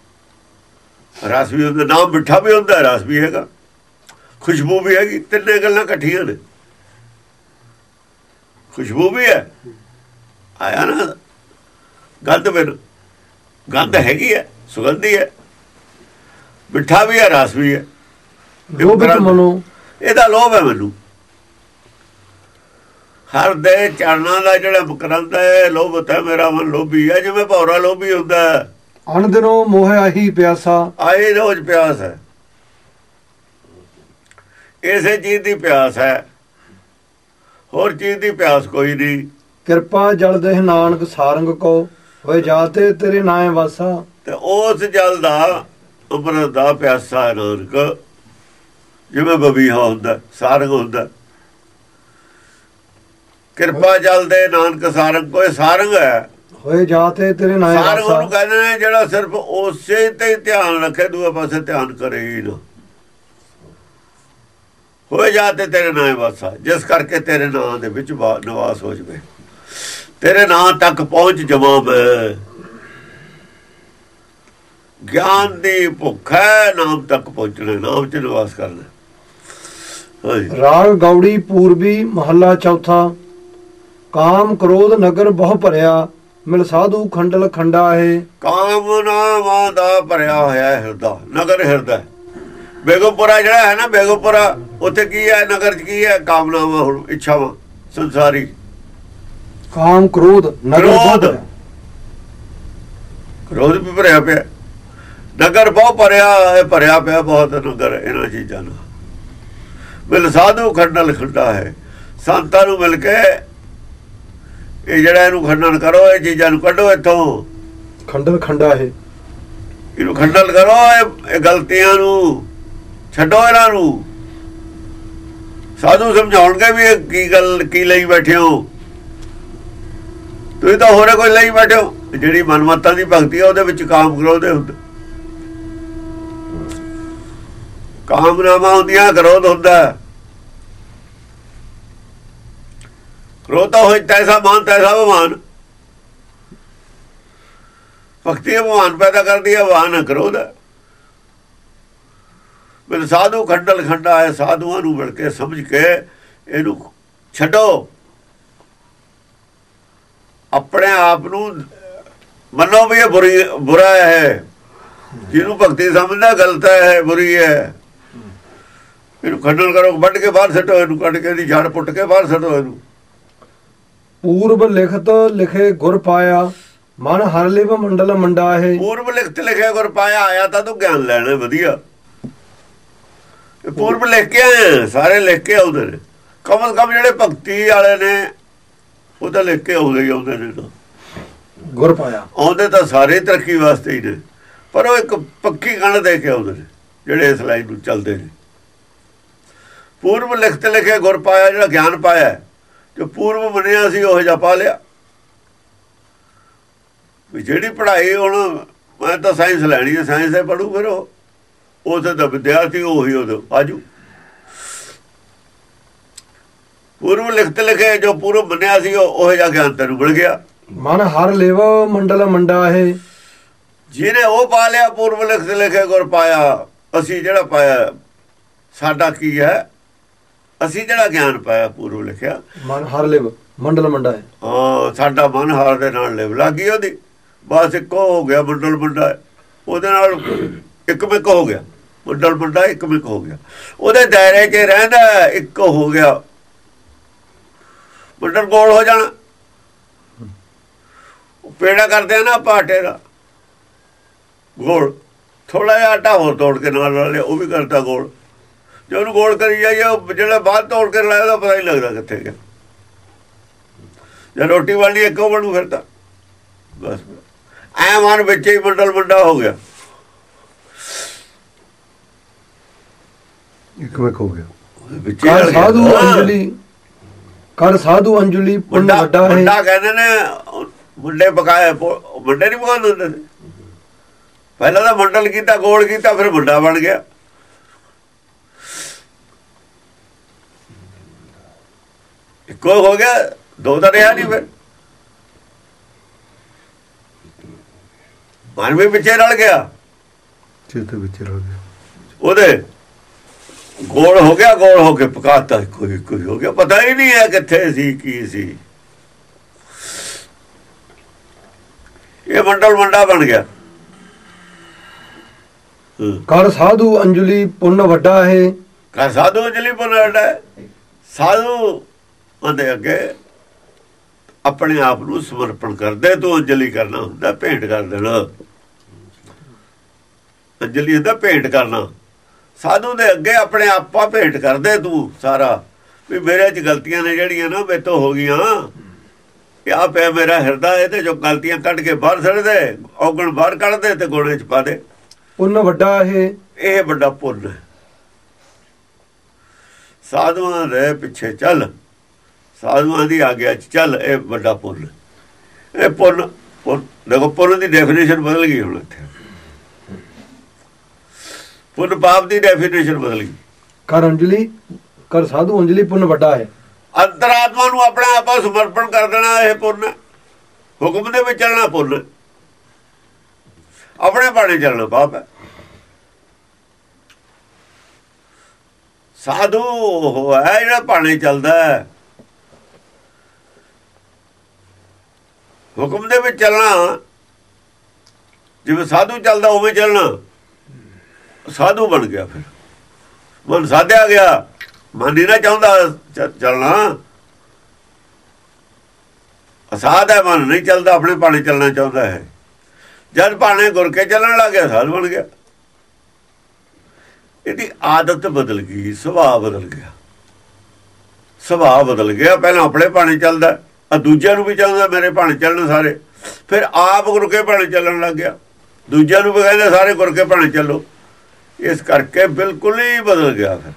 [SPEAKER 1] ਰਸ ਵੀ ਹੁੰਦਾ। ਨਾਮ ਮਿੱਠਾ ਵੀ ਹੁੰਦਾ, ਰਸ ਵੀ ਹੈਗਾ, ਖੁਸ਼ਬੂ ਵੀ ਹੈਗੀ। ਤਿੰਨੇ ਗੱਲਾਂ ਇਕੱਠੀਆਂ ਨੇ। ਖੁਸ਼ਬੂ ਵੀ ਹੈ, ਆਇਆ ਨਾ, ਗੰਧ ਮੈਨੂੰ, ਗੰਧ ਹੈਗੀ ਹੈ, ਸੁਗੰਧੀ ਹੈ, ਮਿੱਠਾ ਵੀ ਹੈ, ਰਸ ਵੀ ਹੈ। ਇਹਦਾ ਲੋਭ ਹੈ ਮੈਨੂੰ। ਹਰ ਦੇ ਚਰਨਾਂ ਦਾ ਜਿਹੜਾ ਮਕਰੰਦ ਹੈ, ਲੋਭਤ ਹੈ ਮੇਰਾ ਮਨ ਲੋਭੀ ਹੈ। ਜਿਵੇਂ ਭੌਰਾ ਲੋਭੀ ਹੁੰਦਾ,
[SPEAKER 2] ਅਣ ਦਿਨੋਂ ਮੋਹ ਆਹੀ ਪਿਆਸਾ,
[SPEAKER 1] ਆਹੀ ਰੋਜ਼ ਪਿਆਸ ਹੈ, ਇਸੇ ਚੀਜ਼ ਦੀ ਪਿਆਸ ਹੈ, ਹੋਰ ਚੀਜ਼ ਦੀ ਪਿਆਸ ਕੋਈ ਨਹੀਂ।
[SPEAKER 2] ਕਿਰਪਾ ਜਲ ਦੇ ਨਾਨਕ ਸਾਰੰਗ ਕੋ, ਹੋਏ ਜਾਤੇ ਤੇਰੇ ਨਾਏ ਵਾਸਾ।
[SPEAKER 1] ਤੇ ਉਸ ਜਲ ਦਾ, ਅੰਮ੍ਰਿਤ ਦਾ ਪਿਆਸਾ ਨਾਨਕ, ਜਿਵੇਂ ਬਬੀਹਾ ਹੁੰਦਾ, ਸਾਰੰਗ ਹੁੰਦਾ। ਕਿਰਪਾ ਜਲ ਦੇ ਨਾਨਕ ਸਾਰੰਗ, ਕੋਈ ਸਾਰੰਗ ਹੈ,
[SPEAKER 2] ਹੋਏ ਜਾਤੇ ਤੇਰੇ ਨਾਏ ਵਾਸਾ।
[SPEAKER 1] ਸਾਰੰਗ ਉਹਨੂੰ ਕਹਿੰਦੇ ਨੇ ਜਿਹੜਾ ਸਿਰਫ ਉਸੇ ਤੇ ਧਿਆਨ ਰੱਖੇ, ਦੂਏ ਪਾਸੇ ਧਿਆਨ ਕਰੇ ਹੀ ਨਾ। ਹੋਏ ਜਾਤੇ ਤੇਰੇ ਨਾਮ ਵਾਸਾ, ਜਿਸ ਕਰਕੇ ਤੇਰੇ ਨਾਂ ਦੇ ਵਿੱਚ ਨਿਵਾਸ ਹੋ ਜਾਵੇ, ਤੇਰੇ ਨਾਂ ਤੱਕ ਪਹੁੰਚ ਜਾਵਾਂ ਮੈਂ। ਗਿਆਨ ਦੀ ਭੁੱਖ ਹੈ, ਨਾਮ ਤੱਕ ਪਹੁੰਚਣਾ, ਨਾਮ 'ਚ ਨਿਵਾਸ ਕਰਨਾ।
[SPEAKER 2] ਰਾਗ ਗੌੜੀ ਪੂਰਬੀ ਮਹੱਲਾ ਚੌਥਾ। ਕਾਮ ਕ੍ਰੋਧ ਨਗਰ ਬਹੁ ਭਰਿਆ, ਮਿਲ ਸਾਧੂ ਖੰਡਲ ਖੰਡਾ ਹੈ।
[SPEAKER 1] ਕਾਮਨਾਵਾਂ ਦਾ ਭਰਿਆ ਹੋਇਆ ਹਿਰਦਾ, ਨਗਰ ਹਿਰਦਾ। ਬੇਗਮਪੁਰਾ ਜਿਹੜਾ ਹੈ ਨਾ, ਬੇਗਮਪੁਰਾ, ਉੱਥੇ ਕੀ ਹੈ? ਨਗਰ 'ਚ ਕੀ ਹੈ? ਕਾਮਨਾਵਾਂ, ਹੁਣ ਇੱਛਾਵਾਂ ਸੰਸਾਰੀ।
[SPEAKER 2] ਕਾਮ ਕ੍ਰੋਧ ਨਗਰ,
[SPEAKER 1] ਕ੍ਰੋਧ ਵੀ ਭਰਿਆ ਪਿਆ, ਨਗਰ ਬਹੁਤ ਭਰਿਆ, ਭਰਿਆ ਪਿਆ ਬਹੁਤ ਨਗਰ ਇਹਨਾਂ ਚੀਜ਼ਾਂ ਨਾਲ। ਮਿਲ ਸਾਧੂ ਖੰਡਲ ਖੰਡਾ ਹੈ, ਸੰਤਾਂ ਨੂੰ ਮਿਲ ਕੇ ਇਹ ਜਿਹੜਾ ਇਹਨੂੰ ਖੰਡਨ ਕਰੋ, ਇਹ ਚੀਜ਼ਾਂ ਨੂੰ ਕੱਢੋ ਇੱਥੋਂ।
[SPEAKER 2] ਖੰਡਲ ਖੰਡਾ ਹੈ,
[SPEAKER 1] ਇਹਨੂੰ ਖੰਡਨ ਕਰੋ, ਇਹ ਗਲਤੀਆਂ ਨੂੰ ਛੱਡੋ, ਇਹਨਾਂ ਨੂੰ। ਸਾਧੂ ਸਮਝਾਉਣਗੇ ਵੀ ਇਹ ਕੀ ਗੱਲ, ਕੀ ਲਈ ਬੈਠੇ ਹੋ ਤੁਸੀਂ? ਤਾਂ ਹੋਰੇ ਕੋਈ ਲਈ ਬੈਠੇ ਹੋ। ਜਿਹੜੀ ਮਨਮਤਾਂ ਦੀ ਭਗਤੀ ਹੈ ਉਹਦੇ ਵਿੱਚ ਕਾਮ ਕ੍ਰੋਧ ਹੁੰਦਾ, ਕਾਮਨਾਵਾਂ ਹੁੰਦੀਆਂ, ਕ੍ਰੋਧ ਹੁੰਦਾ। ਕ੍ਰੋਧ ਤਾਂ ਹੋਏ ਤੈਸਾ ਮਾਨ ਤੈਸਾ ਭਗਵਾਨ। ਭਗਤੀ ਭਗਵਾਨ ਪੈਦਾ ਕਰਦੀ ਹੈ, ਭਗਵਾਨ ਕ੍ਰੋਧ ਹੈ। ਮੈਨੂੰ ਸਾਧੂ ਖੰਡਲ ਖੰਡਾ ਹੈ, ਸਾਧੂਆਂ ਨੂੰ ਮਿਲ ਕੇ ਸਮਝ ਕੇ ਇਹਨੂੰ ਛੱਡੋ। ਆਪਣੇ ਆਪ ਨੂੰ ਮੰਨੋ ਵੀ ਇਹ ਬੁਰਾ ਹੈ, ਜਿਹਨੂੰ ਭਗਤੀ ਸਮਝਦਾ ਗਲਤ ਹੈ, ਬੁਰੀ ਹੈ। ਇਹਨੂੰ ਖੰਡਨ ਕਰੋ, ਵੱਢ ਕੇ ਬਾਹਰ ਸੁੱਟੋ, ਇਹਨੂੰ ਕੱਢ ਕੇ ਇਹਦੀ ਜੜ ਪੁੱਟ ਕੇ ਬਾਹਰ ਸੁੱਟੋ ਇਹਨੂੰ।
[SPEAKER 2] ਪੂਰਬ ਲਿਖਤ ਲਿਖੇ ਗੁਰ ਪਾਇਆ, ਮਨ ਹਰ ਲਿਵ ਮੰਡਲ ਮੰਡਾ ਹੈ।
[SPEAKER 1] ਪੂਰਬ ਲਿਖਤ ਲਿਖੇ ਗੁਰ ਪਾਇਆ, ਆਇਆ ਤਾਂ ਤੂੰ ਗਿਆਨ ਲੈਣਾ ਵਧੀਆ। ਪੂਰਬ ਲਿਖ ਕੇ ਆਏ, ਸਾਰੇ ਲਿਖ ਕੇ ਆਉਂਦੇ ਨੇ। ਕਮ ਸੇ ਕਮ ਜਿਹੜੇ ਭਗਤੀ ਵਾਲੇ ਨੇ ਉਹ ਤਾਂ ਲਿਖ ਕੇ ਆਉਂਦੇ ਹੀ ਆਉਂਦੇ ਨੇ।
[SPEAKER 2] ਗੁਰ ਪਾਇਆ
[SPEAKER 1] ਆਉਂਦੇ ਤਾਂ ਸਾਰੇ ਤਰੱਕੀ ਵਾਸਤੇ ਹੀ ਨੇ, ਪਰ ਉਹ ਇੱਕ ਪੱਕੀ ਗਣ ਦੇ ਕੇ ਆਉਂਦੇ ਨੇ ਜਿਹੜੇ ਇਸ ਲਾਈਨ ਨੂੰ ਚੱਲਦੇ ਨੇ। ਪੂਰਬ ਲਿਖਤ ਲਿਖੇ ਗੁਰ ਪਾਇਆ, ਜਿਹੜਾ ਗਿਆਨ ਪਾਇਆ ਜੋ ਪੂਰਬ ਮੰਨਿਆ ਸੀ ਉਹ ਜਿਹਾ ਪਾ ਲਿਆ। ਵੀ ਜਿਹੜੀ ਪੜ੍ਹਾਈ ਹੁਣ ਮੈਂ ਤਾਂ ਸਾਇੰਸ ਲੈਣੀ ਹੈ, ਸਾਇੰਸ ਦੇ ਪੜ੍ਹੂ, ਫਿਰ ਉਹ ਉਸੇ ਦਾ ਵਿਦਿਆਰਥੀ ਉਹੀ ਉਦੋਂ ਆਜੂ। ਪੂਰਬ ਲਿਖਤ ਲਿਖੇ ਜੋ ਪੂਰਬ ਮੰਨਿਆ ਸੀ ਉਹ ਜਿਹਾ ਗਿਆਨ ਤੈਨੂੰ ਮਿਲ ਗਿਆ।
[SPEAKER 2] ਮਨ ਹਰ ਲੇਵ ਮੰਡਲ ਮੰਡਾ ਹੈ,
[SPEAKER 1] ਜਿਹਨੇ ਉਹ ਪਾ ਲਿਆ ਪੂਰਬ ਲਿਖਤ ਲਿਖੇ ਗੁਰ ਪਾਇਆ। ਅਸੀਂ ਜਿਹੜਾ ਪਾਇਆ ਸਾਡਾ ਕੀ ਹੈ, ਅਸੀਂ ਜਿਹੜਾ ਗਿਆਨ ਪਾਇਆ ਪੂਰਬ ਲਿਖਿਆ,
[SPEAKER 2] ਮਨ ਹਰ ਲੇਵ ਮੰਡਲ ਮੰਡਾ ਹੈ।
[SPEAKER 1] ਹਾਂ, ਸਾਡਾ ਮਨ ਹਾਰ ਦੇ ਨਾਲ ਲਿਵ ਲੱਗੀ ਉਹਦੀ, ਬਸ ਇੱਕੋ ਹੋ ਗਿਆ ਮੰਡਲ ਮੰਡਾ, ਉਹਦੇ ਨਾਲ ਇੱਕਮਿਕ ਹੋ ਗਿਆ। ਮੰਡਲ ਮੰਡਾ ਇੱਕਮਿਕ ਹੋ ਗਿਆ, ਉਹਦੇ ਦਾਇਰੇ 'ਚ ਰਹਿੰਦਾ, ਇੱਕ ਹੋ ਗਿਆ। ਮੰਡਲ ਗੋਲ ਹੋ ਜਾਣਾ। ਪੇੜਾ ਕਰਦੇ ਆ ਨਾ ਆਪਾਂ ਆਟੇ ਦਾ ਗੋਲ, ਥੋੜਾ ਜਿਹਾ ਆਟਾ ਹੋਰ ਤੋੜ ਕੇ ਨਾਲ ਲਾ ਲਿਆ, ਉਹ ਵੀ ਕਰਦਾ ਗੋਲ। ਜੇ ਉਹਨੂੰ ਗੋਲ ਕਰੀ ਜਾਈਏ, ਉਹ ਜਿਹੜਾ ਬਾਅਦ ਤੋੜ ਕੇ ਲਾਇਆ ਉਹਦਾ ਪਤਾ ਨਹੀਂ ਲੱਗਦਾ ਕਿੱਥੇ ਗਿਆ। ਜੇ ਰੋਟੀ ਵਾਲੀ ਇੱਕੋ ਬਣੂ ਫਿਰ ਤਾਂ ਬਸ ਐ ਮਨ ਵਿੱਚ ਹੀ ਮੰਡਲ ਮੰਡਾ ਹੋ ਗਿਆ,
[SPEAKER 3] ਇੱਕਮਿਕ ਹੋ ਗਿਆ।
[SPEAKER 2] ਕਰ ਸਾਧੂ ਅੰਜਲੀ, ਕਰ ਸਾਧੂ ਅੰਜਲੀ ਪੁੰਨ ਵੱਡਾ ਹੈ।
[SPEAKER 1] ਮੁੰਡਾ ਕਹਿੰਦੇ ਨੇ ਮੁੰਡੇ ਪਕਾਏ, ਮੁੰਡੇ ਨਹੀਂ ਪਕਾਉਂਦੇ ਹੁੰਦੇ ਸੀ ਪਹਿਲਾਂ। ਤਾਂ ਮੰਡਲ ਕੀਤਾ, ਗੋਲ ਕੀਤਾ, ਫਿਰ ਮੁੰਡਾ ਬਣ ਗਿਆ। ਇੱਕੋ ਹੋ ਗਿਆ, ਦੋ ਤਾਂ ਰਿਹਾ ਨਹੀਂ। ਫਿਰ ਮਨ ਵੀ ਪਿੱਛੇ ਰਲ ਗਿਆ,
[SPEAKER 3] ਚੇਤੇ ਵਿੱਚ ਰਲ ਗਿਆ,
[SPEAKER 1] ਉਹਦੇ ਗੋਲ ਹੋ ਗਿਆ, ਗੋਲ ਹੋ ਕੇ ਪਕਾਤਾ, ਕੋਈ ਹੋ ਗਿਆ। ਪਤਾ ਹੀ ਨਹੀਂ ਹੈ ਕਿੱਥੇ ਸੀ ਕੀ ਸੀ। ਇਹ ਮੰਡਲ ਮੰਡਾ ਬਣ ਗਿਆ।
[SPEAKER 2] ਕਰ ਸਾਧੂ ਅੰਜਲੀ ਪੁੰਨ ਵੱਡਾ ਹੈ,
[SPEAKER 1] ਕਰ ਸਾਧੂ ਅੰਜਲੀ ਪੁੰਨ ਵੱਡਾ ਹੈ। ਸਾਧੂ ਉਹਦੇ ਅੱਗੇ ਆਪਣੇ ਆਪ ਨੂੰ ਸਮਰਪਣ ਕਰਦੇ। ਤੂੰ ਅੰਜਲੀ ਕਰਨਾ ਹੁੰਦਾ, ਭੇਂਟ ਕਰ ਦੇਣਾ। ਅੰਜਲੀ ਹੁੰਦਾ ਭੇਂਟ ਕਰਨਾ। ਸਾਧੂ ਦੇ ਅੱਗੇ ਆਪਣੇ ਆਪਾ ਭੇਂਟ ਕਰਦੇ ਤੂੰ ਸਾਰਾ, ਵੀ ਮੇਰੇ 'ਚ ਗਲਤੀਆਂ ਨੇ ਜਿਹੜੀਆਂ ਨਾ ਮੇਰੇ ਤੋਂ ਹੋ ਗਈਆਂ, ਇਹ ਆ ਪਿਆ ਮੇਰਾ ਹਿਰਦਾ, ਇਹਦੇ ਜੋ ਗਲਤੀਆਂ ਕੱਢ ਕੇ ਬਾਹਰ ਛੱਡ ਦੇ, ਔਗਣ ਬਾਹਰ ਕੱਢ ਦੇ ਤੇ ਗੋਣੇ 'ਚ ਪਾ ਦੇ।
[SPEAKER 2] ਪੁੰਨ ਵੱਡਾ ਹੈ, ਇਹ
[SPEAKER 1] ਵੱਡਾ ਪੁੰਨ ਹੈ। ਸਾਧੂਆਂ ਦੇ ਪਿੱਛੇ ਚੱਲ, ਸਾਧੂਆਂ ਦੀ ਆਗਿਆ 'ਚ ਚੱਲ, ਇਹ ਵੱਡਾ ਪੁੰਨ। ਇਹ ਪੁੰਨ ਦੇਖੋ, ਪੁੰਨ ਦੀ ਡੈਫੀਨੇਸ਼ਨ ਬਦਲ ਗਈ ਹੁਣ ਇੱਥੇ। ਪੁੰਨ ਪਾਪ ਦੀ ਡੈਫੀਨੇਸ਼ਨ ਬਦਲ ਗਈ।
[SPEAKER 2] ਕਰ ਅੰਜਲੀ, ਕਰ ਸਾਧੂ ਅੰਜਲੀ ਪੁੰਨ ਵੱਡਾ ਹੈ।
[SPEAKER 1] ਅੰਤਰਾਤਮਾ ਨੂੰ ਆਪਣਾ ਆਪਾ ਸਮਰਪਣ ਕਰ ਦੇਣਾ, ਇਹ ਪੁੰਨ। ਹੁਕਮ ਦੇ ਵਿੱਚ ਚੱਲਣਾ ਪੁੰਨ, ਆਪਣੇ ਬਾਣੇ ਚੱਲਣਾ ਪਾਪ ਹੈ। ਸਾਧੂ ਉਹ ਹੈ ਜਿਹੜਾ ਬਾਣੇ ਚੱਲਦਾ ਹੈ, ਹੁਕਮ ਦੇ ਵਿੱਚ ਚੱਲਣਾ। ਜਿਵੇਂ ਸਾਧੂ ਚੱਲਦਾ ਉਵੇਂ ਚੱਲਣਾ, ਸਾਧੂ ਬਣ ਗਿਆ। ਫਿਰ ਮਨ ਸਾਧਿਆ ਗਿਆ, ਮਨ ਨਹੀਂ ਨਾ ਚਾਹੁੰਦਾ ਚੱਲਣਾ, ਅਸਾਧ ਹੈ, ਮਨ ਨਹੀਂ ਚੱਲਦਾ, ਆਪਣੇ ਬਾਣੇ ਚੱਲਣਾ ਚਾਹੁੰਦਾ ਹੈ। ਜਦ ਬਾਣੇ ਗੁਰ ਕੇ ਚੱਲਣ ਲੱਗ ਗਿਆ, ਸਾਧ ਬਣ ਗਿਆ। ਇਹਦੀ ਆਦਤ ਬਦਲ ਗਈ, ਸੁਭਾਅ ਬਦਲ ਗਿਆ, ਸੁਭਾਅ ਬਦਲ ਗਿਆ। ਪਹਿਲਾਂ ਆਪਣੇ ਬਾਣੇ ਚੱਲਦਾ, ਦੂਜਿਆਂ ਨੂੰ ਵੀ ਚਾਹੁੰਦਾ ਮੇਰੇ ਬਾਣੇ ਚੱਲਣ ਸਾਰੇ। ਫਿਰ ਆਪ ਗੁਰ ਕੇ ਬਾਣੇ ਚੱਲਣ ਲੱਗ ਗਿਆ, ਦੂਜਿਆਂ ਨੂੰ ਵੀ ਕਹਿੰਦੇ ਸਾਰੇ ਗੁਰ ਕੇ ਬਾਣੇ ਚੱਲੋ। ਇਸ ਕਰਕੇ ਬਿਲਕੁਲ ਹੀ ਬਦਲ ਗਿਆ। ਫਿਰ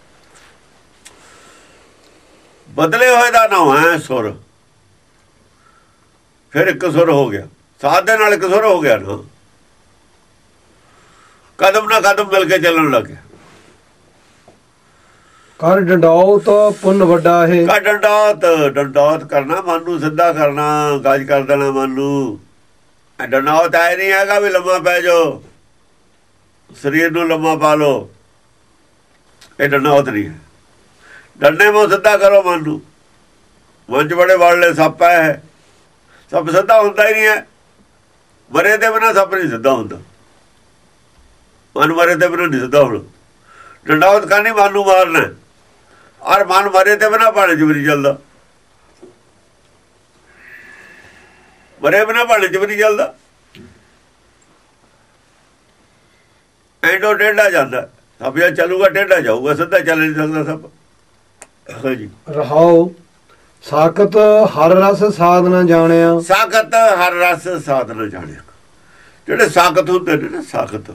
[SPEAKER 1] ਬਦਲੇ ਹੋਏ ਦਾ ਨਾਮ ਹੈ ਸੁਰ। ਫਿਰ ਇੱਕ ਸੁਰ ਹੋ ਗਿਆ, ਸਾਧ ਦੇ ਨਾਲ ਇੱਕ ਸੁਰ ਹੋ ਗਿਆ ਨਾ। ਕਦਮ ਨਾ ਕਦਮ ਮਿਲ ਕੇ ਚੱਲਣ ਲੱਗ ਗਿਆ।
[SPEAKER 2] ਕਰ ਡੰਡੌਤ ਪੁੰਨ ਵੱਡਾ ਹੈ।
[SPEAKER 1] ਕਰ ਡੰਡੌਤ, ਡੰਡੌਤ ਕਰਨਾ, ਮਨ ਨੂੰ ਸਿੱਧਾ ਕਰਨਾ, ਗੱਜ ਕਰ ਦੇਣਾ ਮਨ ਨੂੰ। ਡੰਡੌਤ ਆਏ ਨਹੀਂ ਹੈਗਾ ਵੀ ਲੰਮਾ ਪੈ ਜਾਓ, ਸਰੀਰ ਨੂੰ ਲੰਮਾ ਪਾ ਲਓ, ਇਹ ਡੰਡੌਤ ਨਹੀਂ ਹੈ। ਡੰਡੇ ਨੂੰ ਸਿੱਧਾ ਕਰੋ ਮਨ ਨੂੰ। ਮਨ 'ਚ ਬੜੇ ਵਾਲੇ ਸੱਪ ਹੈ, ਸੱਪ ਸਿੱਧਾ ਹੁੰਦਾ ਹੀ ਨਹੀਂ ਹੈ। ਮਰੇ ਦੇ ਬਿਨਾਂ ਸੱਪ ਨਹੀਂ ਸਿੱਧਾ ਹੁੰਦਾ, ਮਨ ਮਰੇ ਦੇ ਬਿਨਾਂ ਨਹੀਂ ਸਿੱਧਾ ਹੋਣਾ। ਡੰਡੌਤ ਕਰਨੀ, ਮਨ ਨੂੰ ਮਾਰਨਾ, ਔਰ ਮਨ ਮਰੇ ਤੇ ਬਿਨਾਂ ਬਾਣੇ 'ਚ ਵੀ ਨਹੀਂ ਚੱਲਦਾ, ਮਰੇ ਬਿਨਾਂ ਬਾਣੇ 'ਚ ਵੀ ਨਹੀਂ ਚੱਲਦਾ। ਐਂਡੋ ਡੇਢਾ ਜਾਂਦਾ, ਸੱਪ ਜਾਂ ਚੱਲੂਗਾ ਟੇਢਾ ਜਾਊਗਾ, ਸਿੱਧਾ ਚੱਲ ਨਹੀਂ ਸਕਦਾ ਸੱਪ। ਹਾਂਜੀ।
[SPEAKER 2] ਰਹਾਉ ਸਾਖਤ ਹਰ ਰਸ ਸਾਧ ਨਾ ਜਾਣਿਆ।
[SPEAKER 1] ਸਾਖਤ ਹਰ ਰਸ ਸਾਧ ਨਾ ਜਾਣਿਆ। ਜਿਹੜੇ ਸਾਖਤ ਹੁੰਦੇ ਨੇ ਨਾ, ਸਾਖਤ,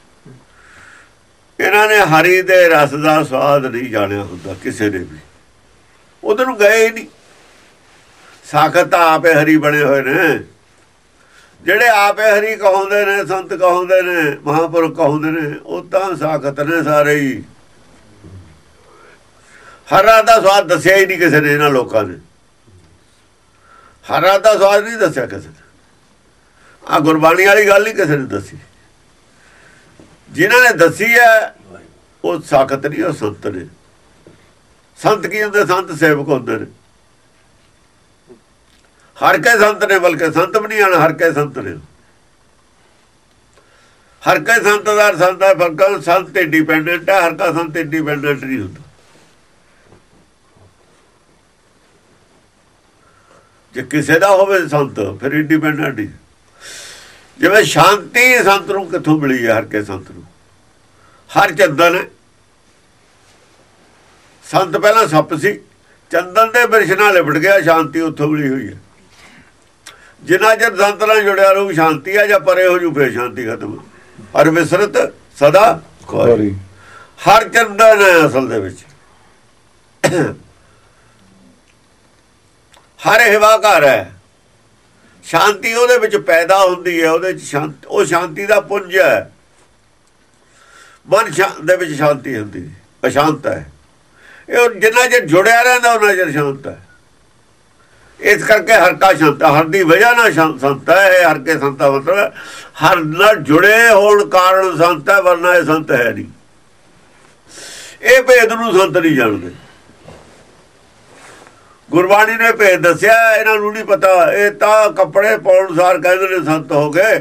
[SPEAKER 1] ਇਹਨਾਂ ਨੇ ਹਰੀ ਦੇ ਰਸ ਦਾ ਸਵਾਦ ਨਹੀਂ ਜਾਣਿਆ ਹੁੰਦਾ ਕਿਸੇ ਨੇ ਵੀ, ਉਧਰ ਨੂੰ ਗਏ ਹੀ ਨਹੀਂ। ਸਾਖਤ ਤਾਂ ਆਪੇ ਹਰੀ ਬਣੇ ਹੋਏ ਨੇ। ਜਿਹੜੇ ਆਪੇ ਹਰੀ ਕਹਾਉਂਦੇ ਨੇ, ਸੰਤ ਕਹਾਉਂਦੇ ਨੇ, ਮਹਾਂਪੁਰਖ ਕਹਾਉਂਦੇ ਨੇ, ਉਹ ਤਾਂ ਸਾਖਤ ਨੇ ਸਾਰੇ ਹੀ। ਹਰਾ ਦਾ ਸਵਾਦ ਦੱਸਿਆ ਹੀ ਨਹੀਂ ਕਿਸੇ ਨੇ, ਇਹਨਾਂ ਲੋਕਾਂ ਨੇ ਹਰਾ ਦਾ ਸਵਾਦ ਨਹੀਂ ਦੱਸਿਆ ਕਿਸੇ ਨੇ। ਆਹ ਗੁਰਬਾਣੀ ਵਾਲੀ ਗੱਲ ਨਹੀਂ ਕਿਸੇ ਨੇ ਦੱਸੀ। ਜਿਨ੍ਹਾਂ ਨੇ ਦੱਸੀ ਹੈ ਉਹ ਸਾਖਤ ਨਹੀਂ, ਉਹ ਸੰਤ ਨੇ। ਸੰਤ ਕੀ ਹੁੰਦੇ? ਸੰਤ ਸੇਵਕ ਹੁੰਦੇ ਨੇ। ਹਰ ਕੇ ਸੰਤ ਨੇ, ਬਲਕਿ ਸੰਤ ਵੀ ਨਹੀਂ ਆਣ, ਹਰ ਕੇ ਸੰਤ ਨੇ। ਹਰ ਕੇ ਸੰਤ ਦਾ ਸੰਤ ਹੈ ਫਰਕ। ਸੰਤ ਇੰਡੀਪੈਂਡੈਂਟ ਹੈ, ਹਰ ਕਾ ਸੰਤ ਇੰਡੀਪੈਂਡੈਂਟ ਨਹੀਂ ਹੁੰਦਾ। ਜੇ ਕਿਸੇ ਦਾ ਹੋਵੇ ਸੰਤ ਫਿਰ ਇੰਡੀਪੈਂਡੈਂਟ ਹੀ। ਜਿਵੇਂ ਸ਼ਾਂਤੀ ਸੰਤ ਨੂੰ ਕਿੱਥੋਂ ਮਿਲੀ ਹੈ? ਹਰ ਕੇ ਸੰਤ ਨੂੰ। ਹਰ ਚੰਦਨ ਸੰਤ ਪਹਿਲਾਂ ਸੱਪ ਸੀ, ਚੰਦਨ ਦੇ ਬਿਰਛ ਨਾਲ ਲਿਪਟ ਗਿਆ, ਸ਼ਾਂਤੀ ਉੱਥੋਂ ਮਿਲੀ ਹੋਈ ਹੈ। ਜਿੰਨਾ ਚਿਰ ਸੰਤ ਨਾਲ ਜੁੜਿਆ ਰਹੂ ਸ਼ਾਂਤੀ ਹੈ, ਜਾਂ ਪਰੇ ਹੋ ਜੂ ਫੇਰ ਸ਼ਾਂਤੀ ਖਤਮ। ਹਰ ਵਿਸਰਤ ਸਦਾ ਖੁਆਰੀ। ਹਰ ਚੰਦਨ ਹੈ ਅਸਲ ਦੇ ਵਿੱਚ। ਹਰ ਹਿਵਾ ਘਰ ਹੈ। ਸ਼ਾਂਤੀ ਉਹਦੇ ਵਿੱਚ ਪੈਦਾ ਹੁੰਦੀ ਹੈ, ਉਹਦੇ ਚ ਉਹ ਸ਼ਾਂਤੀ ਦਾ ਪੁੰਜ ਹੈ। ਮਨ ਦੇ ਵਿੱਚ ਸ਼ਾਂਤੀ ਹੁੰਦੀ, ਅਸ਼ਾਂਤ ਹੈ। ਇਹ ਜਿੰਨਾ ਚਿਰ ਜੁੜਿਆ ਰਹਿੰਦਾ ਉਹਨਾਂ ਚਿਰ ਸ਼ਾਂਤ ਹੈ। ਇਸ ਕਰਕੇ ਹਰ ਕਾ ਸ਼ਾਂਤ, ਹਰ ਦੀ ਵਜ੍ਹਾ ਨਾਲ ਸੰਤ ਹੈ। ਹਰ ਕੇ ਸੰਤਾ ਮਤਲਬ ਹਰ ਨਾਲ ਜੁੜੇ ਹੋਣ ਕਾਰਨ ਸੰਤ ਹੈ, ਵਰਨਾ ਇਹ ਸੰਤ ਹੈ ਨਹੀਂ। ਇਹ ਭੇਦ ਨੂੰ ਸੰਤ ਨਹੀਂ ਜਾਣਦੇ। ਗੁਰਬਾਣੀ ਨੇ ਭੇਦ ਦੱਸਿਆ, ਇਹਨਾਂ ਨੂੰ ਨਹੀਂ ਪਤਾ। ਇਹ ਤਾਂ ਕੱਪੜੇ ਪਾਉਣ ਸਾਰ ਕਹਿੰਦੇ ਨੇ ਸੰਤ ਹੋ ਗਏ।